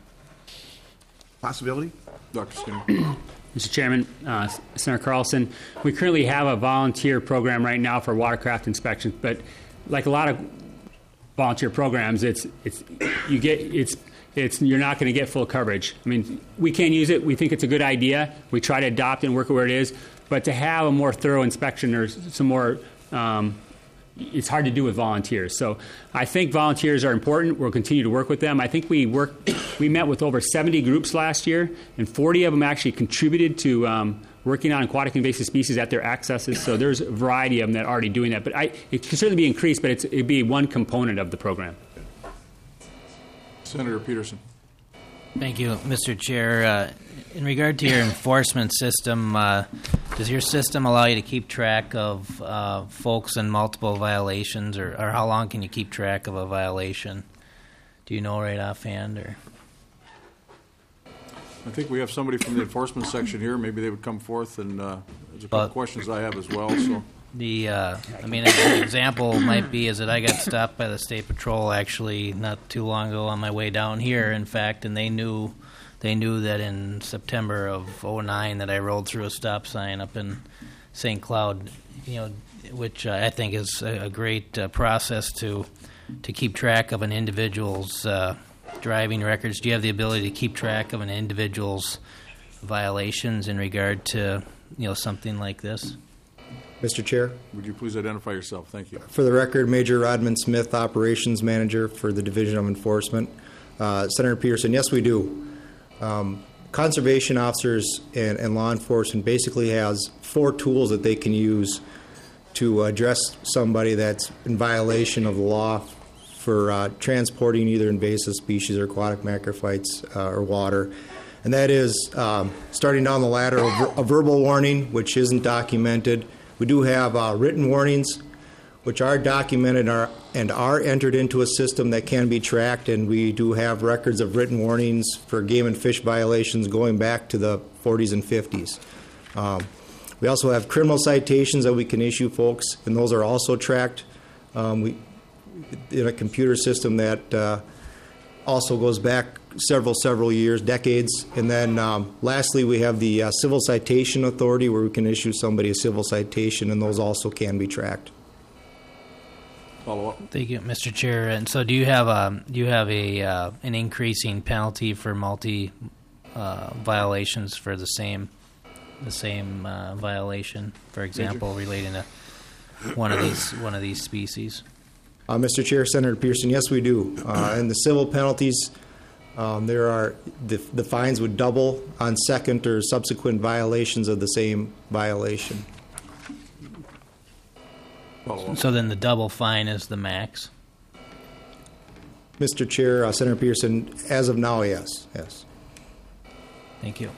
possibility? Doctor Skinner. Mister Chairman, uh, Senator Carlson, we currently have a volunteer program right now for watercraft inspections, but like a lot of volunteer programs, it's it's you get it's it's you're not going to get full coverage. I mean, we can use it. We think it's a good idea. We try to adopt it and work it where it is. But to have a more thorough inspection or some more, um, it's hard to do with volunteers. So I think volunteers are important. We'll continue to work with them. I think we work. We met with over seventy groups last year, and forty of them actually contributed to um, working on aquatic invasive species at their accesses. So there's a variety of them that are already doing that. But I, it can certainly be increased, but it's, it'd be one component of the program. Senator Peterson. Thank you, Mister Chair. Uh, in regard to your enforcement system, uh, does your system allow you to keep track of uh, folks in multiple violations, or, or how long can you keep track of a violation? Do you know right offhand? Or I think we have somebody from the enforcement section here. Maybe they would come forth, and uh, there's a couple Well- questions I have as well. So. The, uh, I mean, an example might be is that I got stopped by the State Patrol actually not too long ago on my way down here, in fact, and they knew they knew that in September of oh nine that I rolled through a stop sign up in Saint Cloud, you know, which uh, I think is a, a great uh, process to to keep track of an individual's uh, driving records. Do you have the ability to keep track of an individual's violations in regard to, you know, something like this? Mister Chair, Would you please identify yourself? Thank you. for the record, Major Rodman Smith, Operations Manager for the Division of Enforcement. Uh, Senator Peterson, yes, we do. Um, conservation officers and, and law enforcement basically has four tools that they can use to address somebody that's in violation of the law for uh, transporting either invasive species or aquatic macrophytes uh, or water. And that is um, starting down the ladder, a, ver- a verbal warning, which isn't documented. We do have uh, written warnings, which are documented are, and are entered into a system that can be tracked, and we do have records of written warnings for game and fish violations going back to the forties and fifties. Um, we also have criminal citations that we can issue folks, and those are also tracked um, we, in a computer system that uh, also goes back several, several years, decades. And then um, lastly, we have the uh, Civil Citation Authority, where we can issue somebody a civil citation, and those also can be tracked. Follow up. Thank you, Mister Chair. And so, do you have a do you have a uh, an increasing penalty for multi uh, violations for the same the same uh, violation? For example, relating to one of these one of these species. Uh, Mister Chair, Senator Pearson, yes, we do. Uh, and the civil penalties, um, there are the, the fines would double on second or subsequent violations of the same violation. Follow up. So then, the double fine is the max. Mister Chair, uh, Senator Pearson, as of now, yes, yes. Thank you.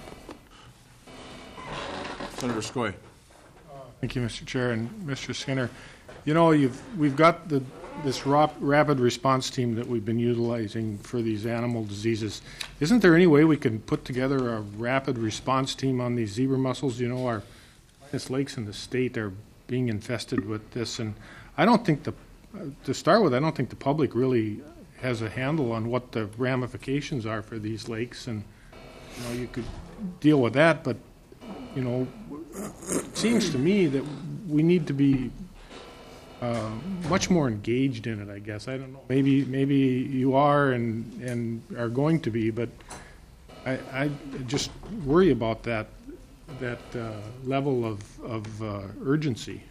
Senator Skoye. Thank you, Mister Chair, and Mister Skinner. You know, you've we've got the this rap, rapid response team that we've been utilizing for these animal diseases. Isn't there any way we can put together a rapid response team on these zebra mussels? You know, our finest lakes in the state are being infested with this, and I don't think the uh, to start with, I don't think the public really has a handle on what the ramifications are for these lakes, and you know, you could deal with that, but you know, it seems to me that we need to be uh, much more engaged in it, I guess. I don't know. Maybe maybe you are and and are going to be, but I, I just worry about that that uh, level of of uh, urgency.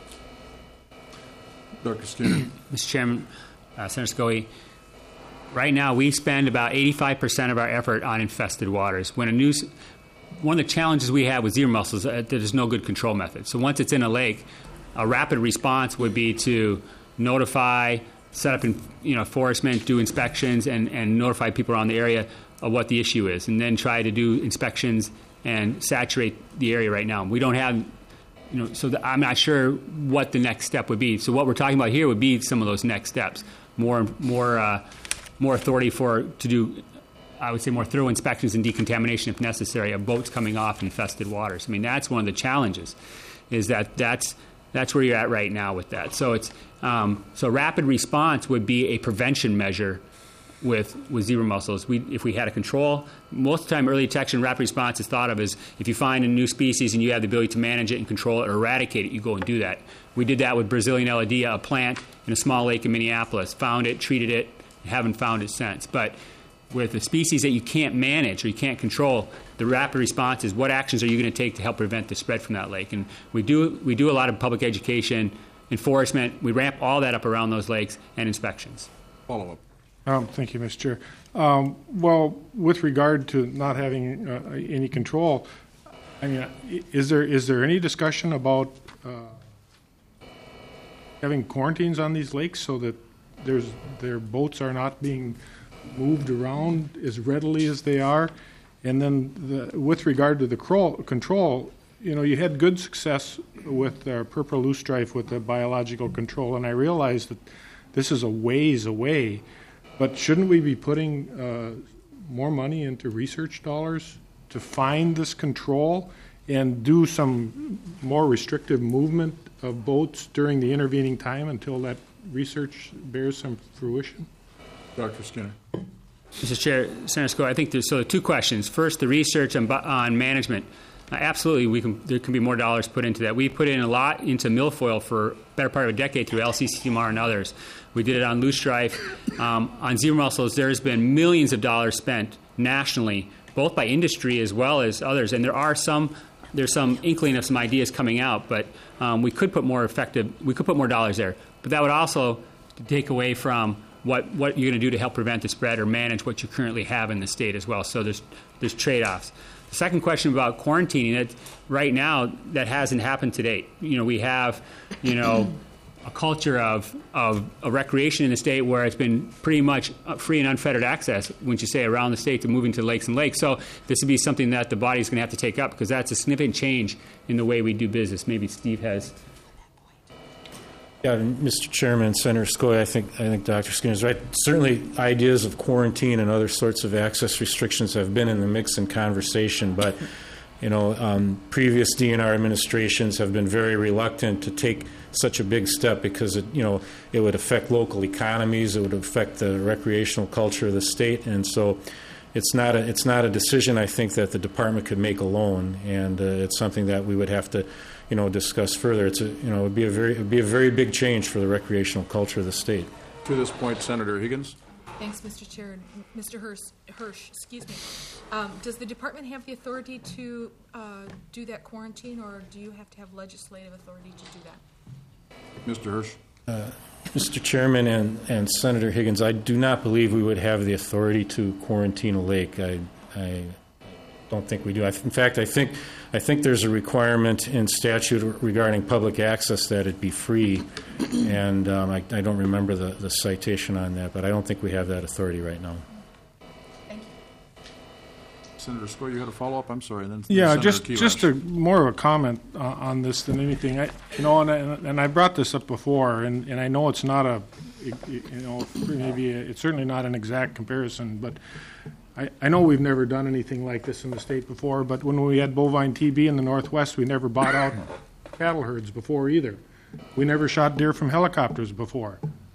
Doctor Skinner. Mister Chairman, uh, Senator Skoye, right now we spend about eighty-five percent of our effort on infested waters. When a new, one of the challenges we have with zebra mussels is that there's no good control method. So once it's in a lake, a rapid response would be to notify, set up in, you know, enforcement, do inspections, and, and notify people around the area of what the issue is, and then try to do inspections and saturate the area right now. We don't have, you know, so the, I'm not sure what the next step would be. So what we're talking about here would be some of those next steps, more, more, uh, more authority for to do, I would say, more thorough inspections and decontamination if necessary of boats coming off infested waters. I mean, that's one of the challenges, is that that's that's where you're at right now with that. So it's um, so rapid response would be a prevention measure with with zebra mussels. We, if we had a control, most of the time early detection rapid response is thought of as if you find a new species and you have the ability to manage it and control it or eradicate it, you go and do that. We did that with Brazilian elodea, a plant in a small lake in Minneapolis. Found it, treated it, haven't found it since. But with a species that you can't manage or you can't control, the rapid response is what actions are you going to take to help prevent the spread from that lake? And we do we do a lot of public education, enforcement. We ramp all that up around those lakes and inspections. Follow up. Um, thank you, Mister Chair. Um, well, with regard to not having uh, any control, I mean, is there is there any discussion about uh, having quarantines on these lakes so that there's their boats are not being moved around as readily as they are? And then, the, with regard to the crawl, control, you know, you had good success with uh, purple loosestrife with the biological control, and I realize that this is a ways away. But shouldn't we be putting uh, more money into research dollars to find this control and do some more restrictive movement of boats during the intervening time until that research bears some fruition? Doctor Skinner. Mister Chair, Senator Sco, I think there's so two questions. First, the research on, on management. Uh, absolutely, we can, there can be more dollars put into that. We put in a lot into milfoil for a better part of a decade through L C C M R and others. We did it on loosestrife. Um, on zebra mussels, there's been millions of dollars spent nationally, both by industry as well as others. And there are some, there's some inkling of some ideas coming out, but um, we could put more effective, we could put more dollars there. But that would also take away from what, what you're going to do to help prevent the spread or manage what you currently have in the state as well. So there's there's trade-offs. The second question about quarantining, it, right now, that hasn't happened to date. You know, we have, you know, a culture of, of, of recreation in the state where it's been pretty much free and unfettered access, wouldn't you say, around the state to moving to lakes and lakes. So this would be something that the body is going to have to take up because that's a significant change in the way we do business. Maybe Steve has. Yeah, Mister Chairman, Senator Scoy, I think I think Doctor Skinner is right. Certainly, ideas of quarantine and other sorts of access restrictions have been in the mix and conversation, but you know, um, previous D N R administrations have been very reluctant to take such a big step because it, you know, it would affect local economies, it would affect the recreational culture of the state, and so it's not a it's not a decision I think that the department could make alone, and uh, it's something that we would have to, you know, discuss further. It's a, you know, it would be a very it would be a very big change for the recreational culture of the state. To this point, Senator Higgins. Thanks, Mister Chair. Mister Hirsch, Hirsch excuse me. Um, does the department have the authority to uh, do that quarantine, or do you have to have legislative authority to do that? Mister Hirsch. Uh, Mister Chairman and, and Senator Higgins, I do not believe we would have the authority to quarantine a lake. I, I don't think we do. I, in fact, I think I think there's a requirement in statute regarding public access that it be free, and um, I, I don't remember the, the citation on that, but I don't think we have that authority right now. Thank you. Senator Scoy, you had a follow-up? I'm sorry. Then yeah, Senator just Keywash. just a, more of a comment uh, on this than anything. I, you know, and I, and I brought this up before, and, and I know it's not a, you know, maybe a, it's certainly not an exact comparison, but I, I know we've never done anything like this in the state before. But when we had bovine T B in the Northwest, we never bought out cattle herds before either. We never shot deer from helicopters before.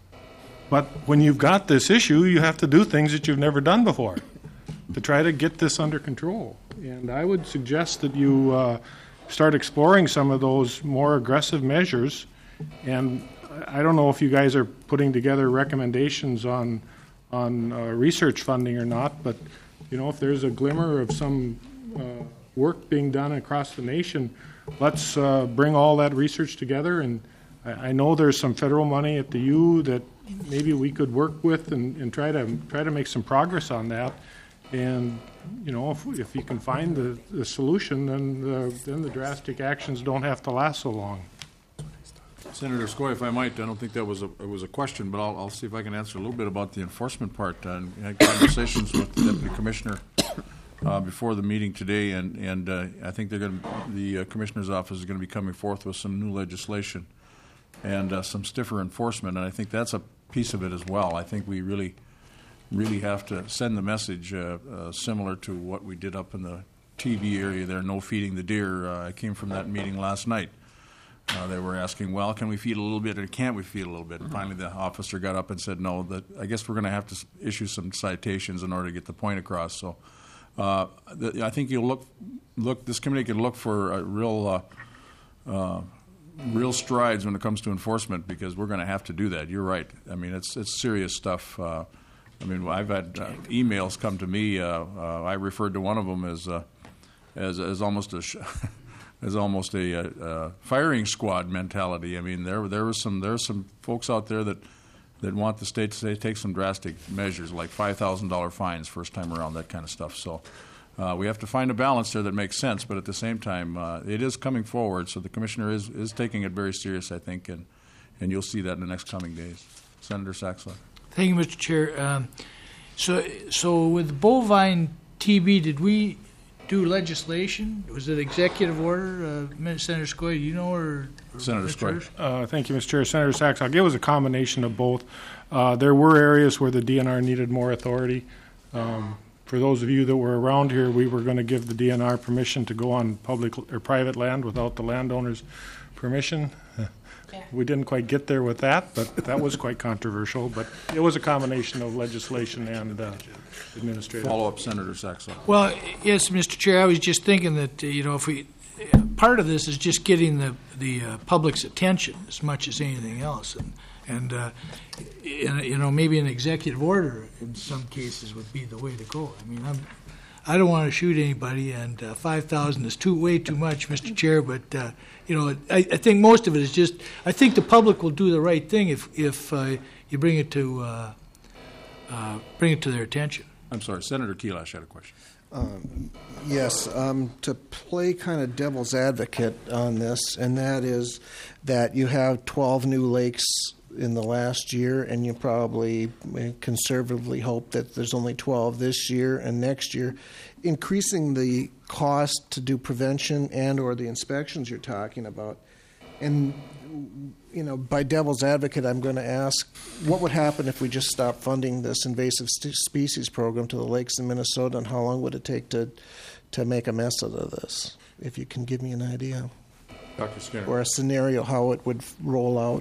But when you've got this issue, you have to do things that you've never done before to try to get this under control. And I would suggest that you uh, start exploring some of those more aggressive measures. And I don't know if you guys are putting together recommendations on on uh, research funding or not, but you know, if there's a glimmer of some uh, work being done across the nation, let's uh, bring all that research together. And I, I know there's some federal money at the U that maybe we could work with and, and try to try to make some progress on that. And you know, if, if you can find the, the solution, then the, then the drastic actions don't have to last so long. Senator Scoy, if I might, I don't think that was a it was a question, but I'll, I'll see if I can answer a little bit about the enforcement part. Uh, I had conversations with the Deputy Commissioner uh, before the meeting today, and and uh, I think they're going the uh, Commissioner's office is going to be coming forth with some new legislation and uh, some stiffer enforcement, and I think that's a piece of it as well. I think we really, really have to send the message uh, uh, similar to what we did up in the T V area there, no feeding the deer. Uh, I came from that meeting last night. Uh, they were asking, well, can we feed a little bit or can't we feed a little bit? And finally the officer got up and said, no, that I guess we're going to have to issue some citations in order to get the point across. So uh, the, I think you'll look, look. This committee can look for a real, uh, uh, real strides when it comes to enforcement because we're going to have to do that. You're right. I mean, it's it's serious stuff. Uh, I mean, I've had uh, emails come to me. Uh, uh, I referred to one of them as uh, as as almost a sh- as almost a, a, a firing squad mentality. I mean, there there was some there are some folks out there that that want the state to say take some drastic measures, like five thousand dollar fines first time around, that kind of stuff. So. Uh, we have to find a balance there that makes sense, but at the same time, uh, it is coming forward. So the commissioner is, is taking it very serious, I think, and and you'll see that in the next coming days. Senator Saxon. Thank you, Mister Chair. Um, so, so with bovine T B, did we do legislation? Was it executive order? Uh, Senator Skoye, do you know, or, or Senator Skoye. Uh, thank you, Mister Chair. Senator Sachs, I'll give us a combination of both. Uh, there were areas where the D N R needed more authority. Um, For those of you that were around here, we were going to give the D N R permission to go on public or private land without the landowner's permission. We didn't quite get there with that, but that was quite controversial. But it was a combination of legislation and uh, administrative. Follow up, Senator Saxon. Well, yes, Mister Chair. I was just thinking that uh, you know, if we part of this is just getting the the uh, public's attention as much as anything else, and and uh, you know, maybe an executive order in some cases would be the way to go. I mean, I'm, I don't want to shoot anybody, and uh, five thousand is too way too much, Mister Chair. But uh, you know, I, I think most of it is just. I think the public will do the right thing if if uh, you bring it to uh, uh, bring it to their attention. I'm sorry, Senator Kelash had a question. Um, yes, um, to play kind of devil's advocate on this, and that is that you have twelve new lakes in the last year, and you probably conservatively hope that there's only twelve this year and next year. Increasing the cost to do prevention and or the inspections you're talking about. And, you know, by devil's advocate, I'm going to ask, what would happen if we just stopped funding this invasive st- species program to the lakes in Minnesota, and how long would it take to, to make a mess out of this? If you can give me an idea. Doctor Skinner. Or a scenario how it would roll out.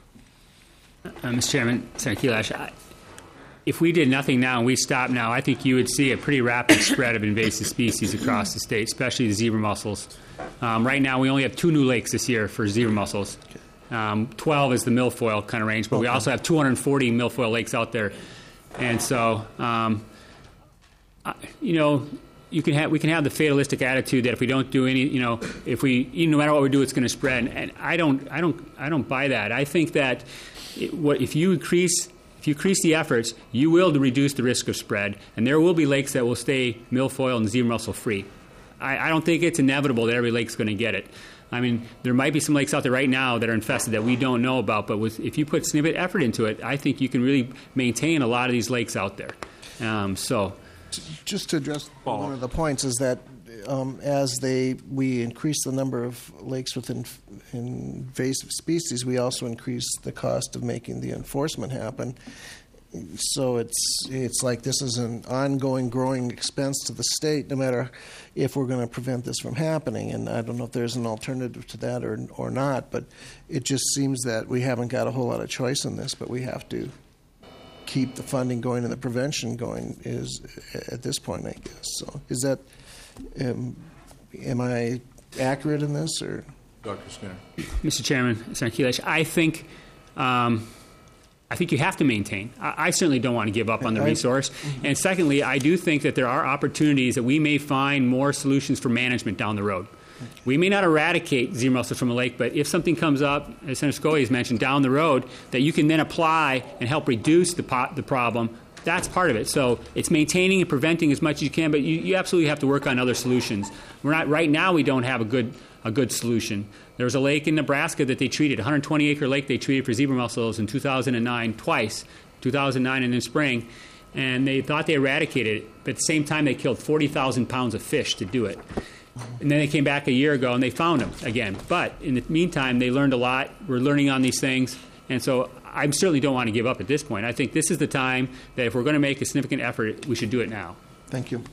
Uh, Mister Chairman, Senator Kelash, I, if we did nothing now and we stopped now, I think you would see a pretty rapid spread of invasive species across the state, especially the zebra mussels. Um, right now, we only have two new lakes this year for zebra mussels. Um, twelve is the milfoil kind of range, but okay. We also have two hundred forty milfoil lakes out there. And so, um, I, you know, you can have we can have the fatalistic attitude that if we don't do any, you know, if we, you know, no matter what we do, it's going to spread. And I don't, I don't, I don't buy that. I think that it, what if you increase if you increase the efforts, you will reduce the risk of spread, and there will be lakes that will stay milfoil and zebra mussel free. I, I don't think it's inevitable that every lake's going to get it. I mean, there might be some lakes out there right now that are infested that we don't know about, but with, if you put significant effort into it, I think you can really maintain a lot of these lakes out there. Um, so, just to address oh. one of the points is that um, as they we increase the number of lakes with inv- invasive species, we also increase the cost of making the enforcement happen. So it's it's like this is an ongoing, growing expense to the state, no matter if we're going to prevent this from happening. And I don't know if there's an alternative to that or or not, but it just seems that we haven't got a whole lot of choice in this, but we have to keep the funding going and the prevention going is at this point, I guess. So is that, um, am I accurate in this, or? Doctor Skinner. Mister Chairman, Senator Kelash, I think um, I think you have to maintain. I, I certainly don't want to give up on the I, resource. Mm-hmm. And secondly, I do think that there are opportunities that we may find more solutions for management down the road. Okay. We may not eradicate zebra mussels from a lake, but if something comes up, as Senator Skoye has mentioned, down the road, that you can then apply and help reduce the, po- the problem, that's part of it. So it's maintaining and preventing as much as you can, but you, you absolutely have to work on other solutions. We're not right now. We don't have a good a good solution. There was a lake in Nebraska that they treated, one hundred twenty acre lake they treated for zebra mussels in two thousand nine twice, two thousand nine and in spring, and they thought they eradicated it, but at the same time they killed forty thousand pounds of fish to do it. And then they came back a year ago and they found them again. But in the meantime, they learned a lot. We're learning on these things, and so I certainly don't want to give up at this point. I think this is the time that if we're going to make a significant effort, we should do it now. Thank you.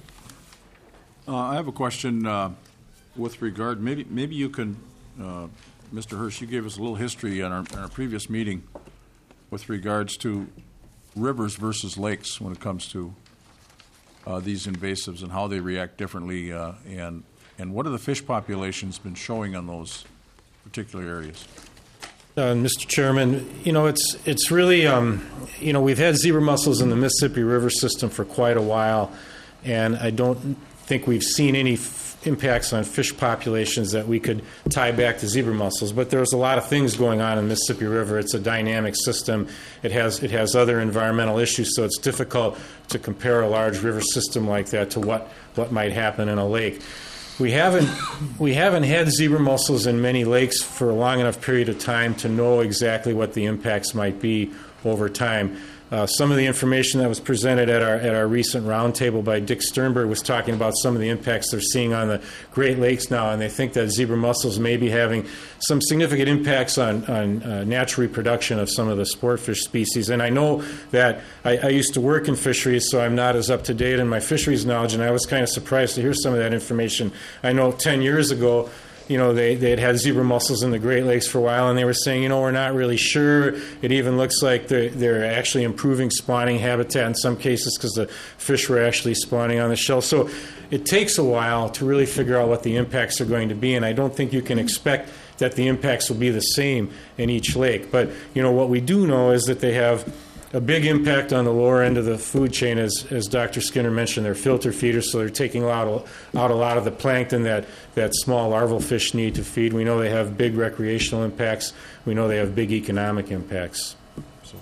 Uh, I have a question uh, with regard, maybe maybe you can, uh, Mister Hirsch, you gave us a little history in our, in our previous meeting with regards to rivers versus lakes when it comes to uh, these invasives and how they react differently, uh, and, and what have the fish populations been showing on those particular areas? Uh, Mister Chairman, you know, it's it's really, um, you know, we've had zebra mussels in the Mississippi River system for quite a while, and I don't think we've seen any f- impacts on fish populations that we could tie back to zebra mussels. But there's a lot of things going on in the Mississippi River. It's a dynamic system. It has it has other environmental issues, so it's difficult to compare a large river system like that to what, what might happen in a lake. We haven't we haven't had zebra mussels in many lakes for a long enough period of time to know exactly what the impacts might be over time. Uh, some of the information that was presented at our at our recent roundtable by Dick Sternberg was talking about some of the impacts they're seeing on the Great Lakes now, and they think that zebra mussels may be having some significant impacts on, on uh, natural reproduction of some of the sportfish species. And I know that I, I used to work in fisheries, so I'm not as up to date in my fisheries knowledge, and I was kind of surprised to hear some of that information. I know ten years ago, you know, they, they had had zebra mussels in the Great Lakes for a while, and they were saying, you know, we're not really sure. It even looks like they're, they're actually improving spawning habitat in some cases because the fish were actually spawning on the shell. So it takes a while to really figure out what the impacts are going to be, and I don't think you can expect that the impacts will be the same in each lake. But, you know, what we do know is that they have a big impact on the lower end of the food chain, as, as Doctor Skinner mentioned. They're filter feeders, so they're taking out, out a lot of the plankton that, that small larval fish need to feed. We know they have big recreational impacts. We know they have big economic impacts. So.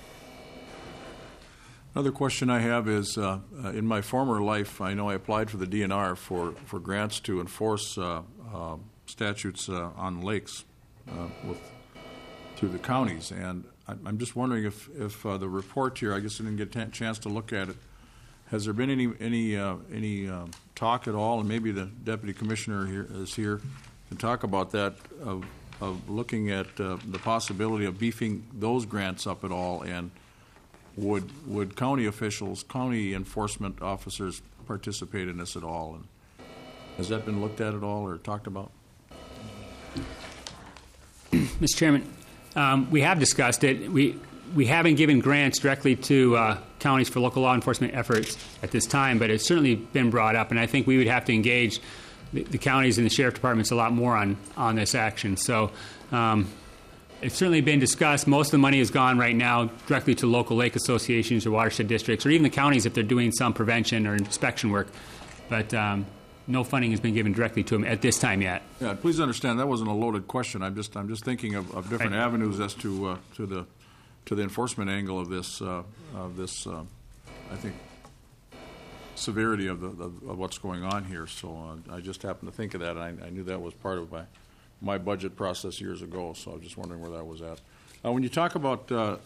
Another question I have is, uh, uh, in my former life, I know I applied for the D N R for, for grants to enforce uh, uh, statutes uh, on lakes uh, with, through the counties, and I'm just wondering if, if uh, the report here, I guess I didn't get a chance to look at it, has there been any any uh, any um, talk at all, and maybe the deputy commissioner here is here to talk about that, of, of looking at uh, the possibility of beefing those grants up at all, and would would county officials, county enforcement officers participate in this at all? And has that been looked at at all or talked about? Mister Chairman, Um, we have discussed it. We we haven't given grants directly to uh, counties for local law enforcement efforts at this time, but it's certainly been brought up, and I think we would have to engage the, the counties and the sheriff departments a lot more on, on this action. So um, it's certainly been discussed. Most of the money has gone right now directly to local lake associations or watershed districts, or even the counties if they're doing some prevention or inspection work. But um, no funding has been given directly to them at this time yet. Yeah, please understand that wasn't a loaded question. I'm just I'm just thinking of, of different right. avenues as to uh, to the to the enforcement angle of this uh, of this uh, I think severity of the of, of what's going on here. So uh, I just happened to think of that, and I, I knew that was part of my my budget process years ago. So I was just wondering where that was at. Uh, when you talk about uh,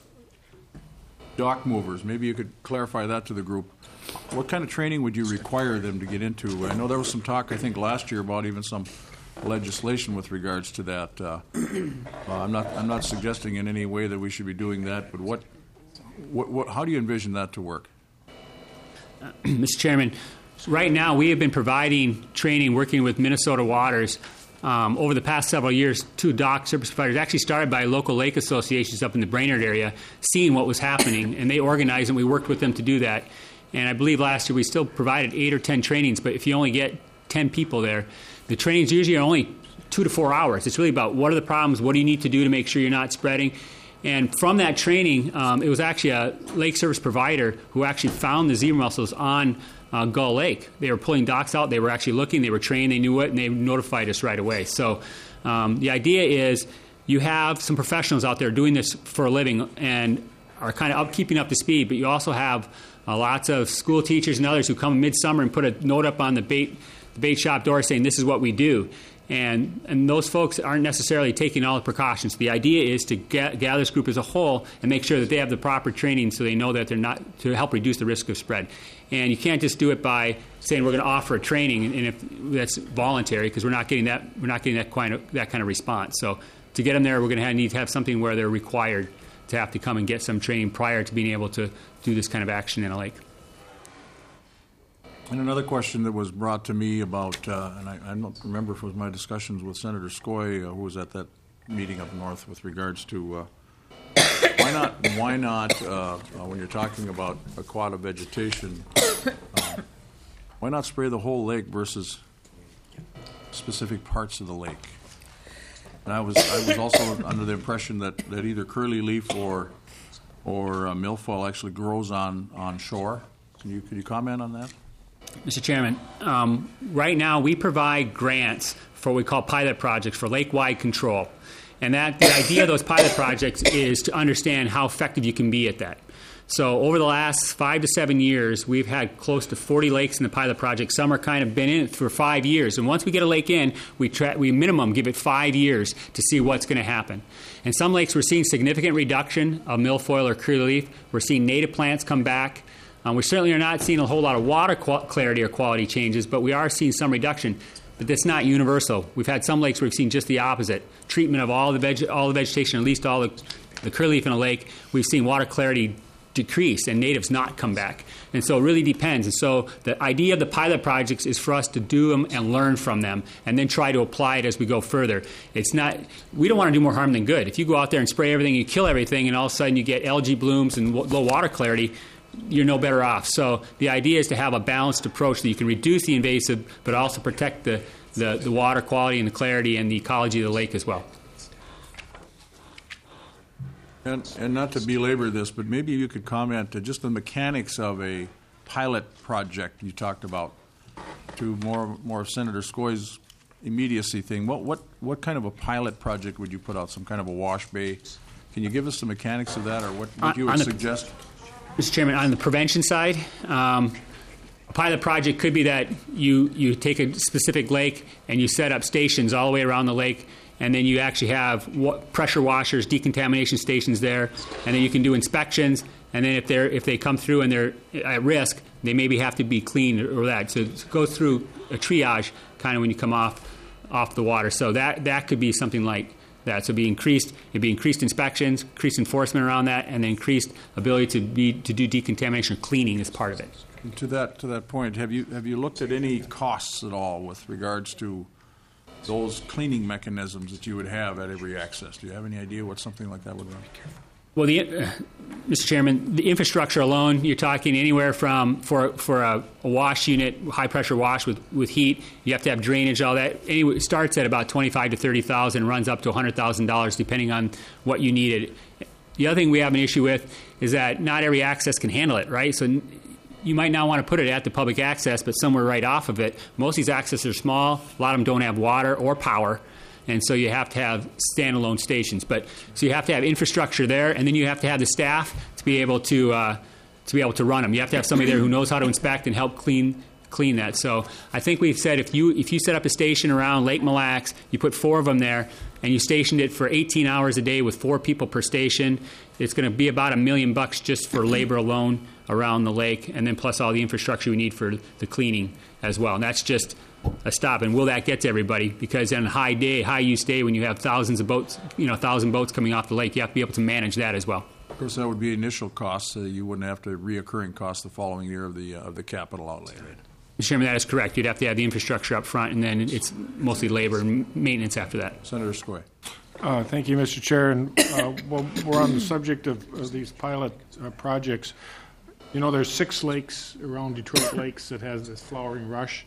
dock movers, maybe you could clarify that to the group. What kind of training would you require them to get into? I know there was some talk, I think, last year about even some legislation with regards to that. Uh, uh, I'm not I'm not suggesting in any way that we should be doing that, but what, what, what how do you envision that to work? Uh, Mister Chairman, right now we have been providing training working with Minnesota Waters um, over the past several years to dock service providers, actually started by local lake associations up in the Brainerd area, seeing what was happening, and they organized and we worked with them to do that. And I believe last year we still provided eight or ten trainings, but if you only get ten people there, the trainings usually are only two to four hours. It's really about what are the problems, what do you need to do to make sure you're not spreading. And from that training, um, it was actually a lake service provider who actually found the zebra mussels on uh, Gull Lake. They were pulling docks out, they were actually looking, they were trained, they knew it, and they notified us right away. So um, the idea is you have some professionals out there doing this for a living and are kind of up, keeping up to speed, but you also have Uh, lots of school teachers and others who come midsummer and put a note up on the bait the bait shop door saying this is what we do. And and those folks aren't necessarily taking all the precautions. The idea is to ga- gather this group as a whole and make sure that they have the proper training so they know that they're not, to help reduce the risk of spread. And you can't just do it by saying we're going to offer a training and if that's voluntary, because we're not getting that we're not getting that kind of that kind of response. So to get them there, we're going to have, need to have something where they're required to have to come and get some training prior to being able to do this kind of action in a lake. And another question that was brought to me about, uh, and I, I don't remember if it was my discussions with Senator Skoye, uh, who was at that meeting up north, with regards to uh, why not, why not, uh, uh, when you're talking about aquatic vegetation, uh, why not spray the whole lake versus specific parts of the lake? And I was I was also under the impression that, that either curly leaf or or uh, milfoil actually grows on, on shore. Can you, could you comment on that? Mister Chairman, um, right now we provide grants for what we call pilot projects for lake-wide control. And that the idea of those pilot projects is to understand how effective you can be at that. So over the last five to seven years, we've had close to forty lakes in the pilot project. Some are kind of been in it for five years. And once we get a lake in, we, tra- we minimum give it five years to see what's going to happen. And some lakes we're seeing significant reduction of milfoil or curly leaf. We're seeing native plants come back. Um, we certainly are not seeing a whole lot of water qual- clarity or quality changes, but we are seeing some reduction. But that's not universal. We've had some lakes where we've seen just the opposite. Treatment of all the veg- all the vegetation, at least all the, the curly leaf in a lake, we've seen water clarity decrease and natives not come back. And so it really depends. And so the idea of the pilot projects is for us to do them and learn from them and then try to apply it as we go further. It's not, we don't want to do more harm than good. If you go out there and spray everything, you kill everything, and all of a sudden you get algae blooms and low water clarity, you're no better off. So the idea is to have a balanced approach that you can reduce the invasive but also protect the, the, the water quality and the clarity and the ecology of the lake as well. And, and not to belabor this, but maybe you could comment to just the mechanics of a pilot project you talked about, to more more of Senator Skoye's immediacy thing. What what what kind of a pilot project would you put out? Some kind of a wash bay? Can you give us the mechanics of that, or what, what you would on the, suggest? Mister Chairman, on the prevention side, um, a pilot project could be that you you take a specific lake and you set up stations all the way around the lake. And then you actually have wa- pressure washers, decontamination stations there, and then you can do inspections. And then if they're if they come through and they're at risk, they maybe have to be cleaned or that. So go through a triage kind of when you come off off the water. So that that could be something like that. So it'd be increased it'd be increased inspections, increased enforcement around that, and then increased ability to be to do decontamination or cleaning as part of it. And to that to that point, have you have you looked at any costs at all with regards to those cleaning mechanisms that you would have at every access? Do you have any idea what something like that would run? Well, the, uh, Mister Chairman, the infrastructure alone, you're talking anywhere from, for for a, a wash unit, high-pressure wash with, with heat, you have to have drainage, all that. Anyway, it starts at about twenty-five to thirty thousand dollars, runs up to one hundred thousand dollars, depending on what you needed. The other thing we have an issue with is that not every access can handle it, right? So you might not want to put it at the public access, but somewhere right off of it. Most of these accesses are small. A lot of them don't have water or power, and so you have to have standalone stations. But so you have to have infrastructure there, and then you have to have the staff to be able to uh, to be able to run them. You have to have somebody there who knows how to inspect and help clean clean that. So I think we've said if you if you set up a station around Lake Mille Lacs, you put four of them there, and you stationed it for eighteen hours a day with four people per station, it's going to be about a million bucks just for labor alone around the lake, and then plus all the infrastructure we need for the cleaning as well. And that's just a stop. And will that get to everybody? Because on a high day, high use day, when you have thousands of boats, you know, a thousand boats coming off the lake, you have to be able to manage that as well. Of course, that would be initial costs. So you wouldn't have to reoccurring costs the following year of the uh, of the capital outlay. Right? Mister Chairman, that is correct. You'd have to have the infrastructure up front, and then it's mostly labor and maintenance after that. Senator Skoye. Uh, thank you, Mister Chair. And uh, well, we're on the subject of, of these pilot uh, projects. You know, there's six lakes around Detroit Lakes that has this flowering rush.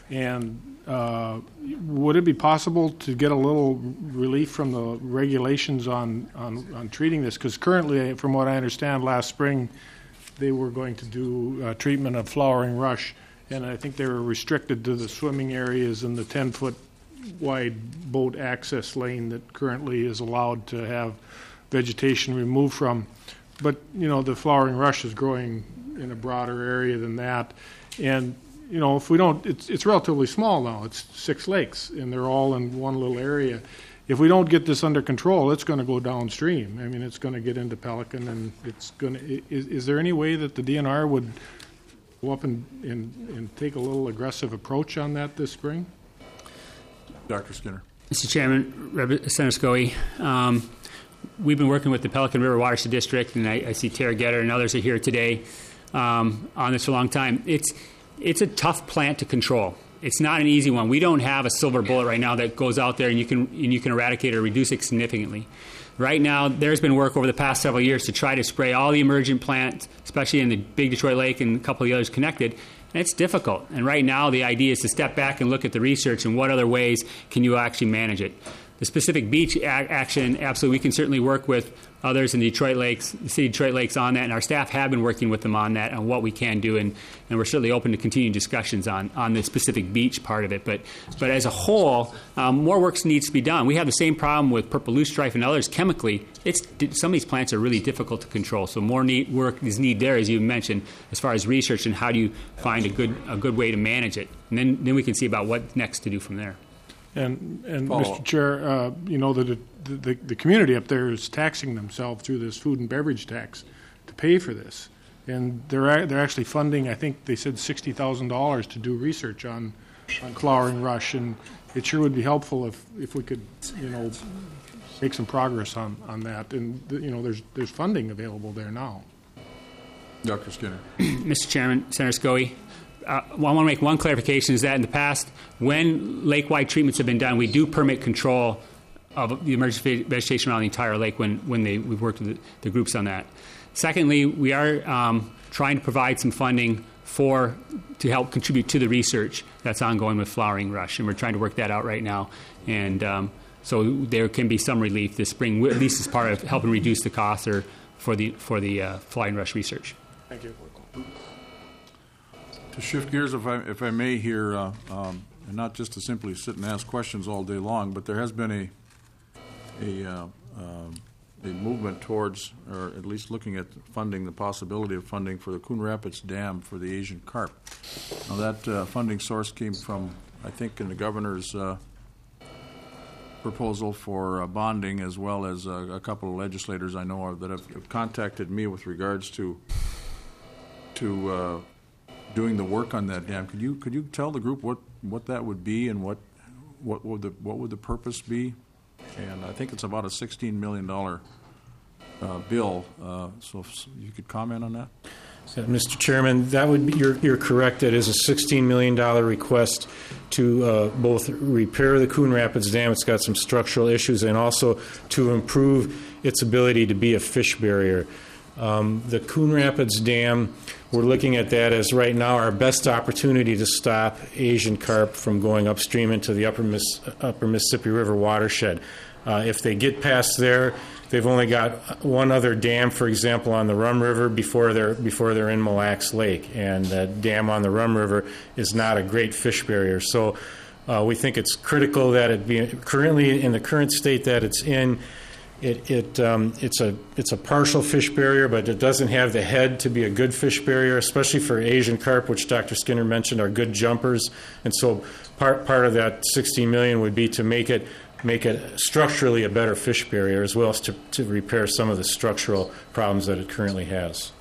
And uh, would it be possible to get a little relief from the regulations on, on, on treating this? Because currently, from what I understand, last spring they were going to do uh, treatment of flowering rush. And I think they were restricted to the swimming areas and the ten-foot wide boat access lane that currently is allowed to have vegetation removed from. But, you know, the flowering rush is growing in a broader area than that. And, you know, if we don't, it's, it's relatively small now. It's six lakes, and they're all in one little area. If we don't get this under control, it's going to go downstream. I mean, it's going to get into Pelican, and it's going to, is, is there any way that the D N R would go up and, and, and take a little aggressive approach on that this spring? Doctor Skinner. Mister Chairman, Rep- Senator Skoye, um, we've been working with the Pelican River Watershed District, and I, I see Tara Getter and others are here today um, on this for a long time. It's it's a tough plant to control. It's not an easy one. We don't have a silver bullet right now that goes out there and you can and you can eradicate or reduce it significantly. Right now, there's been work over the past several years to try to spray all the emergent plants, especially in the Big Detroit Lake and a couple of the others connected. And it's difficult. And right now, the idea is to step back and look at the research and what other ways can you actually manage it. the specific beach a- action, absolutely, we can certainly work with others in Detroit Lakes, the city of Detroit Lakes on that, and our staff have been working with them on that, on what we can do, and, and we're certainly open to continuing discussions on, on the specific beach part of it. But but as a whole, um, more work needs to be done. We have the same problem with purple loosestrife and others chemically. It's, some of these plants are really difficult to control, so more need, work is needed there, as you mentioned, as far as research and how do you find a good a good way to manage it. And then, then we can see about what next to do from there. And, and Follow Mister up. Chair, uh, you know, the, the, the, the community up there is taxing themselves through this food and beverage tax to pay for this. And they're, a- they're actually funding, I think they said sixty thousand dollars to do research on, on flowering rush. And it sure would be helpful if, if we could, you know, make some progress on, on that. And, you know, there's, there's funding available there now. Doctor Skinner. Mister Chairman, Senator Scoey, uh, well, I want to make one clarification, is that in the past, when lake-wide treatments have been done, we do permit control of the emergency vegetation around the entire lake when, when they, we've worked with the, the groups on that. Secondly, we are um, trying to provide some funding for to help contribute to the research that's ongoing with flowering rush, and we're trying to work that out right now. And um, so there can be some relief this spring, at least as part of helping reduce the costs or for the for the uh, flowering rush research. Thank you. To shift gears, if I, if I may here, uh, um, and not just to simply sit and ask questions all day long, but there has been a a, uh, um, a movement towards, or at least looking at funding, the possibility of funding for the Coon Rapids Dam for the Asian carp. Now that uh, funding source came from, I think, in the governor's uh, proposal for uh, bonding, as well as uh, a couple of legislators I know of that have, have contacted me with regards to to uh, doing the work on that dam. Could you could you tell the group what, what that would be and what what would the what would the purpose be? And I think it's about a sixteen million dollar uh, bill. Uh, so if you could comment on that. So, Mister Chairman, that would be, you're, you're correct. It is a sixteen million dollars request to uh, both repair the Coon Rapids Dam. It's got some structural issues, and also to improve its ability to be a fish barrier. Um, the Coon Rapids Dam, we're looking at that as right now our best opportunity to stop Asian carp from going upstream into the upper, Miss, upper Mississippi River watershed. Uh, if they get past there, they've only got one other dam, for example, on the Rum River before they're before they're in Mille Lacs Lake, and that dam on the Rum River is not a great fish barrier. So uh, we think it's critical that it be currently in the current state that it's in. It, it um, it's a it's a partial fish barrier, but it doesn't have the head to be a good fish barrier, especially for Asian carp, which Doctor Skinner mentioned are good jumpers. And so part part of that sixteen million dollars would be to make it make it structurally a better fish barrier, as well as to, to repair some of the structural problems that it currently has.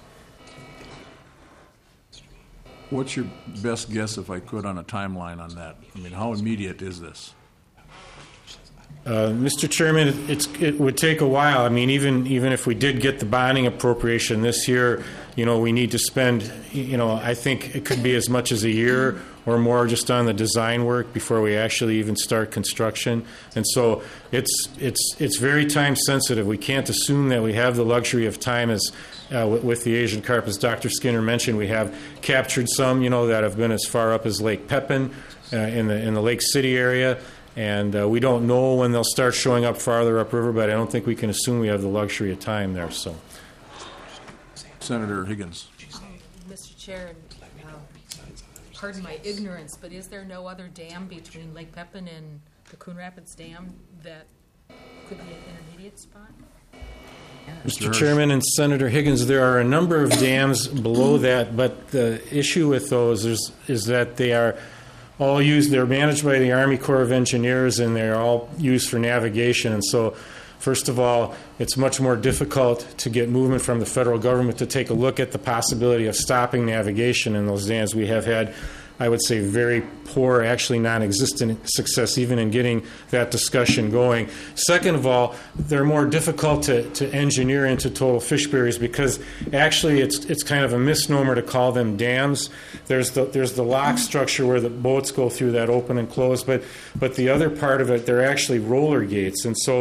What's your best guess, if I could, on a timeline on that? I mean, how immediate is this? Uh, Mister Chairman, it, it's, it would take a while. I mean, even even if we did get the bonding appropriation this year, you know, we need to spend, you know, I think it could be as much as a year or more just on the design work before we actually even start construction. And so it's it's it's very time sensitive. We can't assume that we have the luxury of time as uh, with, with the Asian carp. As Doctor Skinner mentioned, we have captured some, you know, that have been as far up as Lake Pepin uh, in the in the Lake City area. And uh, we don't know when they'll start showing up farther upriver, but I don't think we can assume we have the luxury of time there. So, Senator Higgins. Mister Chair, uh, pardon my ignorance, but is there no other dam between Lake Pepin and the Coon Rapids Dam that could be an intermediate spot? Mister Chairman and Senator Higgins, there are a number of dams below that, but the issue with those is, is that they are all used, they're managed by the Army Corps of Engineers, and they're all used for navigation. And so, first of all, it's much more difficult to get movement from the federal government to take a look at the possibility of stopping navigation in those dams. We have had, I would say, very poor, actually non-existent success even in getting that discussion going. Second of all, they're more difficult to, to engineer into total fish barriers because actually it's it's kind of a misnomer to call them dams. There's the there's the lock structure where the boats go through that open and close, but but the other part of it, they're actually roller gates. And so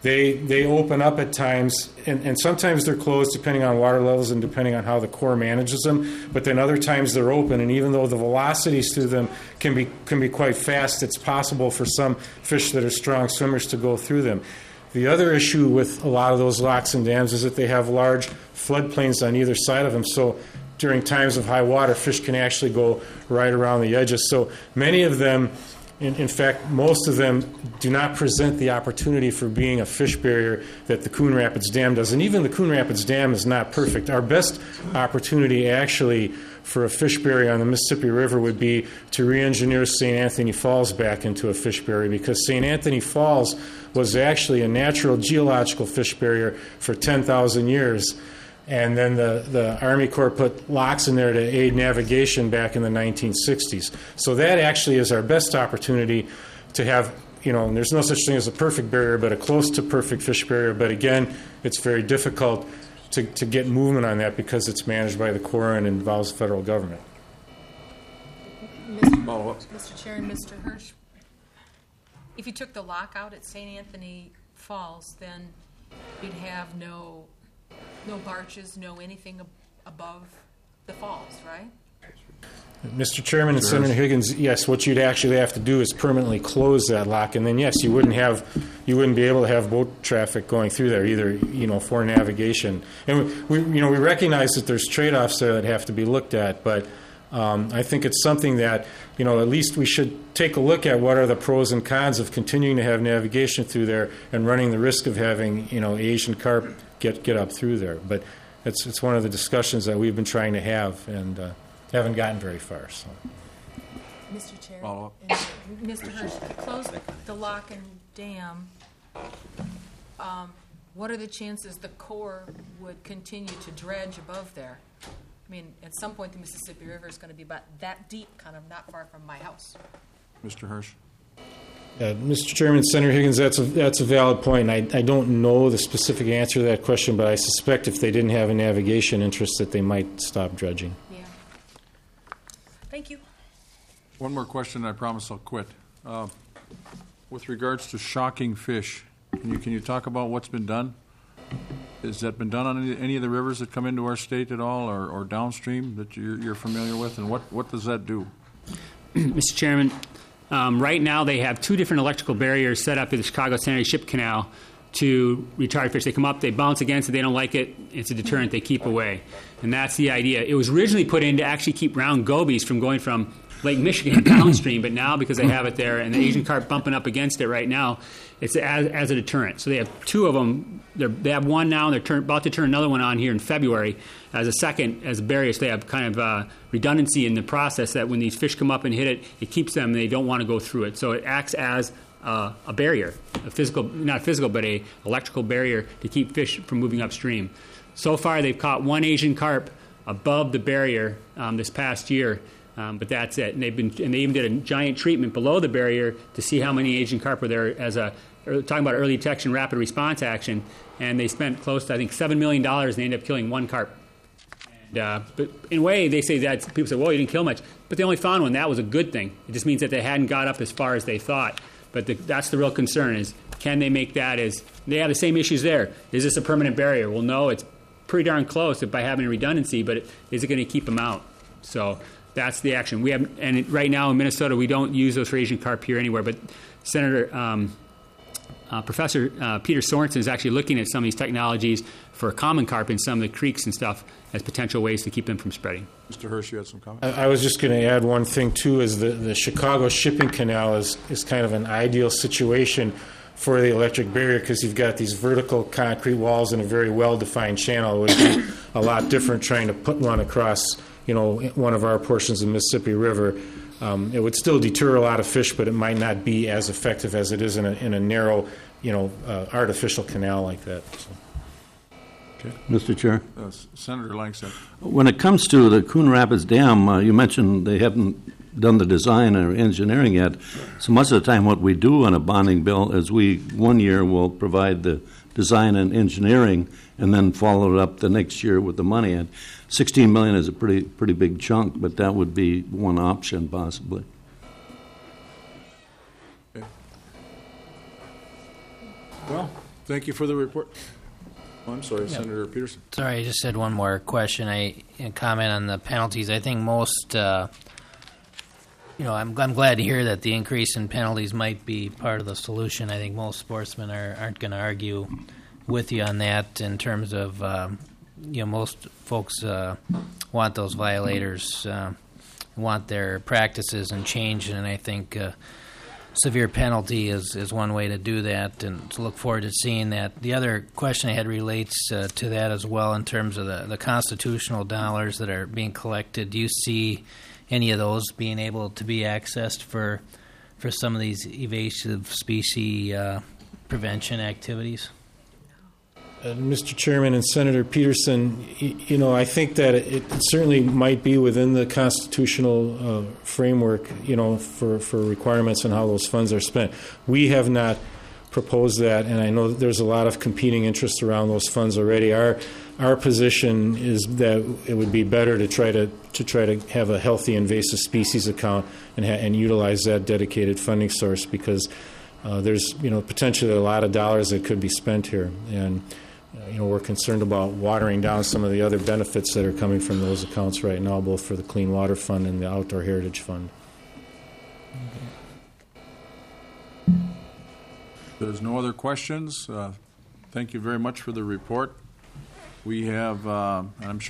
They they open up at times, and, and sometimes they're closed depending on water levels and depending on how the Corps manages them. But then other times they're open, and even though the velocities through them can be can be quite fast, it's possible for some fish that are strong swimmers to go through them. The other issue with a lot of those locks and dams is that they have large floodplains on either side of them. So during times of high water, fish can actually go right around the edges. So many of them, in, in fact, most of them do not present the opportunity for being a fish barrier that the Coon Rapids Dam does. And even the Coon Rapids Dam is not perfect. Our best opportunity actually for a fish barrier on the Mississippi River would be to re-engineer Saint Anthony Falls back into a fish barrier, because Saint Anthony Falls was actually a natural geological fish barrier for ten thousand years. And then the, the Army Corps put locks in there to aid navigation back in the nineteen sixties. So that actually is our best opportunity to have, you know, and there's no such thing as a perfect barrier, but a close to perfect fish barrier. But again, it's very difficult to, to get movement on that because it's managed by the Corps and involves the federal government. Mister Mister Chair and Mister Hirsch, if you took the lock out at Saint Anthony Falls, then you'd have no no barges, no anything ab- above the falls, right? Mister Chairman and Senator Higgins, yes, what you'd actually have to do is permanently close that lock, and then yes, you wouldn't have, you wouldn't be able to have boat traffic going through there either, you know, for navigation. And we, we you know, we recognize that there's trade-offs there that have to be looked at, but um, I think it's something that, you know, at least we should take a look at what are the pros and cons of continuing to have navigation through there and running the risk of having, you know, Asian carp get get up through there. But it's it's one of the discussions that we've been trying to have and uh, haven't gotten very far. So, Mister Chair, Follow up. and Mister Hirsch, close the lock and dam. Um, what are the chances the Corps would continue to dredge above there? I mean, at some point the Mississippi River is going to be about that deep, kind of not far from my house. Mister Hirsch. uh, Mister Chairman, Senator Higgins, that's a that's a valid point. I I don't know the specific answer to that question, but I suspect if they didn't have a navigation interest, that they might stop dredging. Yeah. Thank you. One more question, and I promise I'll quit. Uh, with regards to shocking fish, can you can you talk about what's been done? Has that been done on any, any of the rivers that come into our state at all, or, or downstream that you're, you're familiar with? And what, what does that do? Mister Chairman, um, right now they have two different electrical barriers set up in the Chicago Sanitary Ship Canal to retard fish. They come up, they bounce against it, they don't like it, it's a deterrent, they keep away. And that's the idea. It was originally put in to actually keep round gobies from going from Lake Michigan downstream, but now because they have it there and the Asian carp bumping up against it right now, it's as, as a deterrent. So they have two of them. They're, they have one now, and they're turn, about to turn another one on here in February as a second, as a barrier. So they have kind of uh, redundancy in the process that when these fish come up and hit it, it keeps them, they don't want to go through it. So it acts as uh, a barrier, a physical, not physical, but a electrical barrier to keep fish from moving upstream. So far, they've caught one Asian carp above the barrier um, this past year. Um, but that's it. And they've been, and they even did a giant treatment below the barrier to see how many Asian carp were there as a, talking about early detection, rapid response action. And they spent close to, I think, seven million dollars, and they ended up killing one carp. And, uh, but in a way, they say that people say, well, you didn't kill much. But they only found one. That was a good thing. It just means that they hadn't got up as far as they thought. But the, that's the real concern is, can they make that as, they have the same issues there. Is this a permanent barrier? Well, no, it's pretty darn close by having a redundancy, but it, is it going to keep them out? So that's the action. We have, and it, right now in Minnesota, we don't use those for Asian carp here anywhere. But Senator, um, uh, Professor uh, Peter Sorensen is actually looking at some of these technologies for common carp in some of the creeks and stuff as potential ways to keep them from spreading. Mister Hirsch, you had some comments? I, I was just going to add one thing too: is the the Chicago Shipping Canal is is kind of an ideal situation for the electric barrier because you've got these vertical concrete walls and a very well-defined channel. It would be a lot different trying to put one across, you know, one of our portions of the Mississippi River. Um, it would still deter a lot of fish, but it might not be as effective as it is in a, in a narrow, you know, uh, artificial canal like that. So. Okay. Mister Chair. Uh, Senator Langston. When it comes to the Coon Rapids Dam, uh, you mentioned they haven't done the design or engineering yet. So much of the time what we do on a bonding bill is we, one year, will provide the design and engineering and then follow it up the next year with the money. And sixteen million dollars is a pretty pretty big chunk, but that would be one option possibly. Okay. Well, Thank you for the report. Oh, I'm sorry, Senator Peterson. Sorry, I just had one more question. I a comment on the penalties. I think most, uh, you know, I'm, I'm glad to hear that the increase in penalties might be part of the solution. I think most sportsmen are, aren't going to argue with you on that in terms of, um, you know, most folks uh, want those violators, uh, want their practices and change, and I think uh, severe penalty is, is one way to do that, and to look forward to seeing that. The other question I had relates uh, to that as well in terms of the, the constitutional dollars that are being collected. Do you see any of those being able to be accessed for for some of these invasive species uh, prevention activities? Uh, Mister Chairman and Senator Peterson, y- you know, I think that it certainly might be within the constitutional uh, framework, you know, for, for requirements on how those funds are spent. We have not proposed that, and I know that there's a lot of competing interests around those funds already. Our our position is that it would be better to try to to try to have a healthy invasive species account and ha- and utilize that dedicated funding source, because uh, there's, you know, potentially a lot of dollars that could be spent here, and uh, you know, we're concerned about watering down some of the other benefits that are coming from those accounts right now, both for the Clean Water Fund and the Outdoor Heritage Fund. There's no other questions. Uh, thank you very much for the report. We have, uh, and I'm sure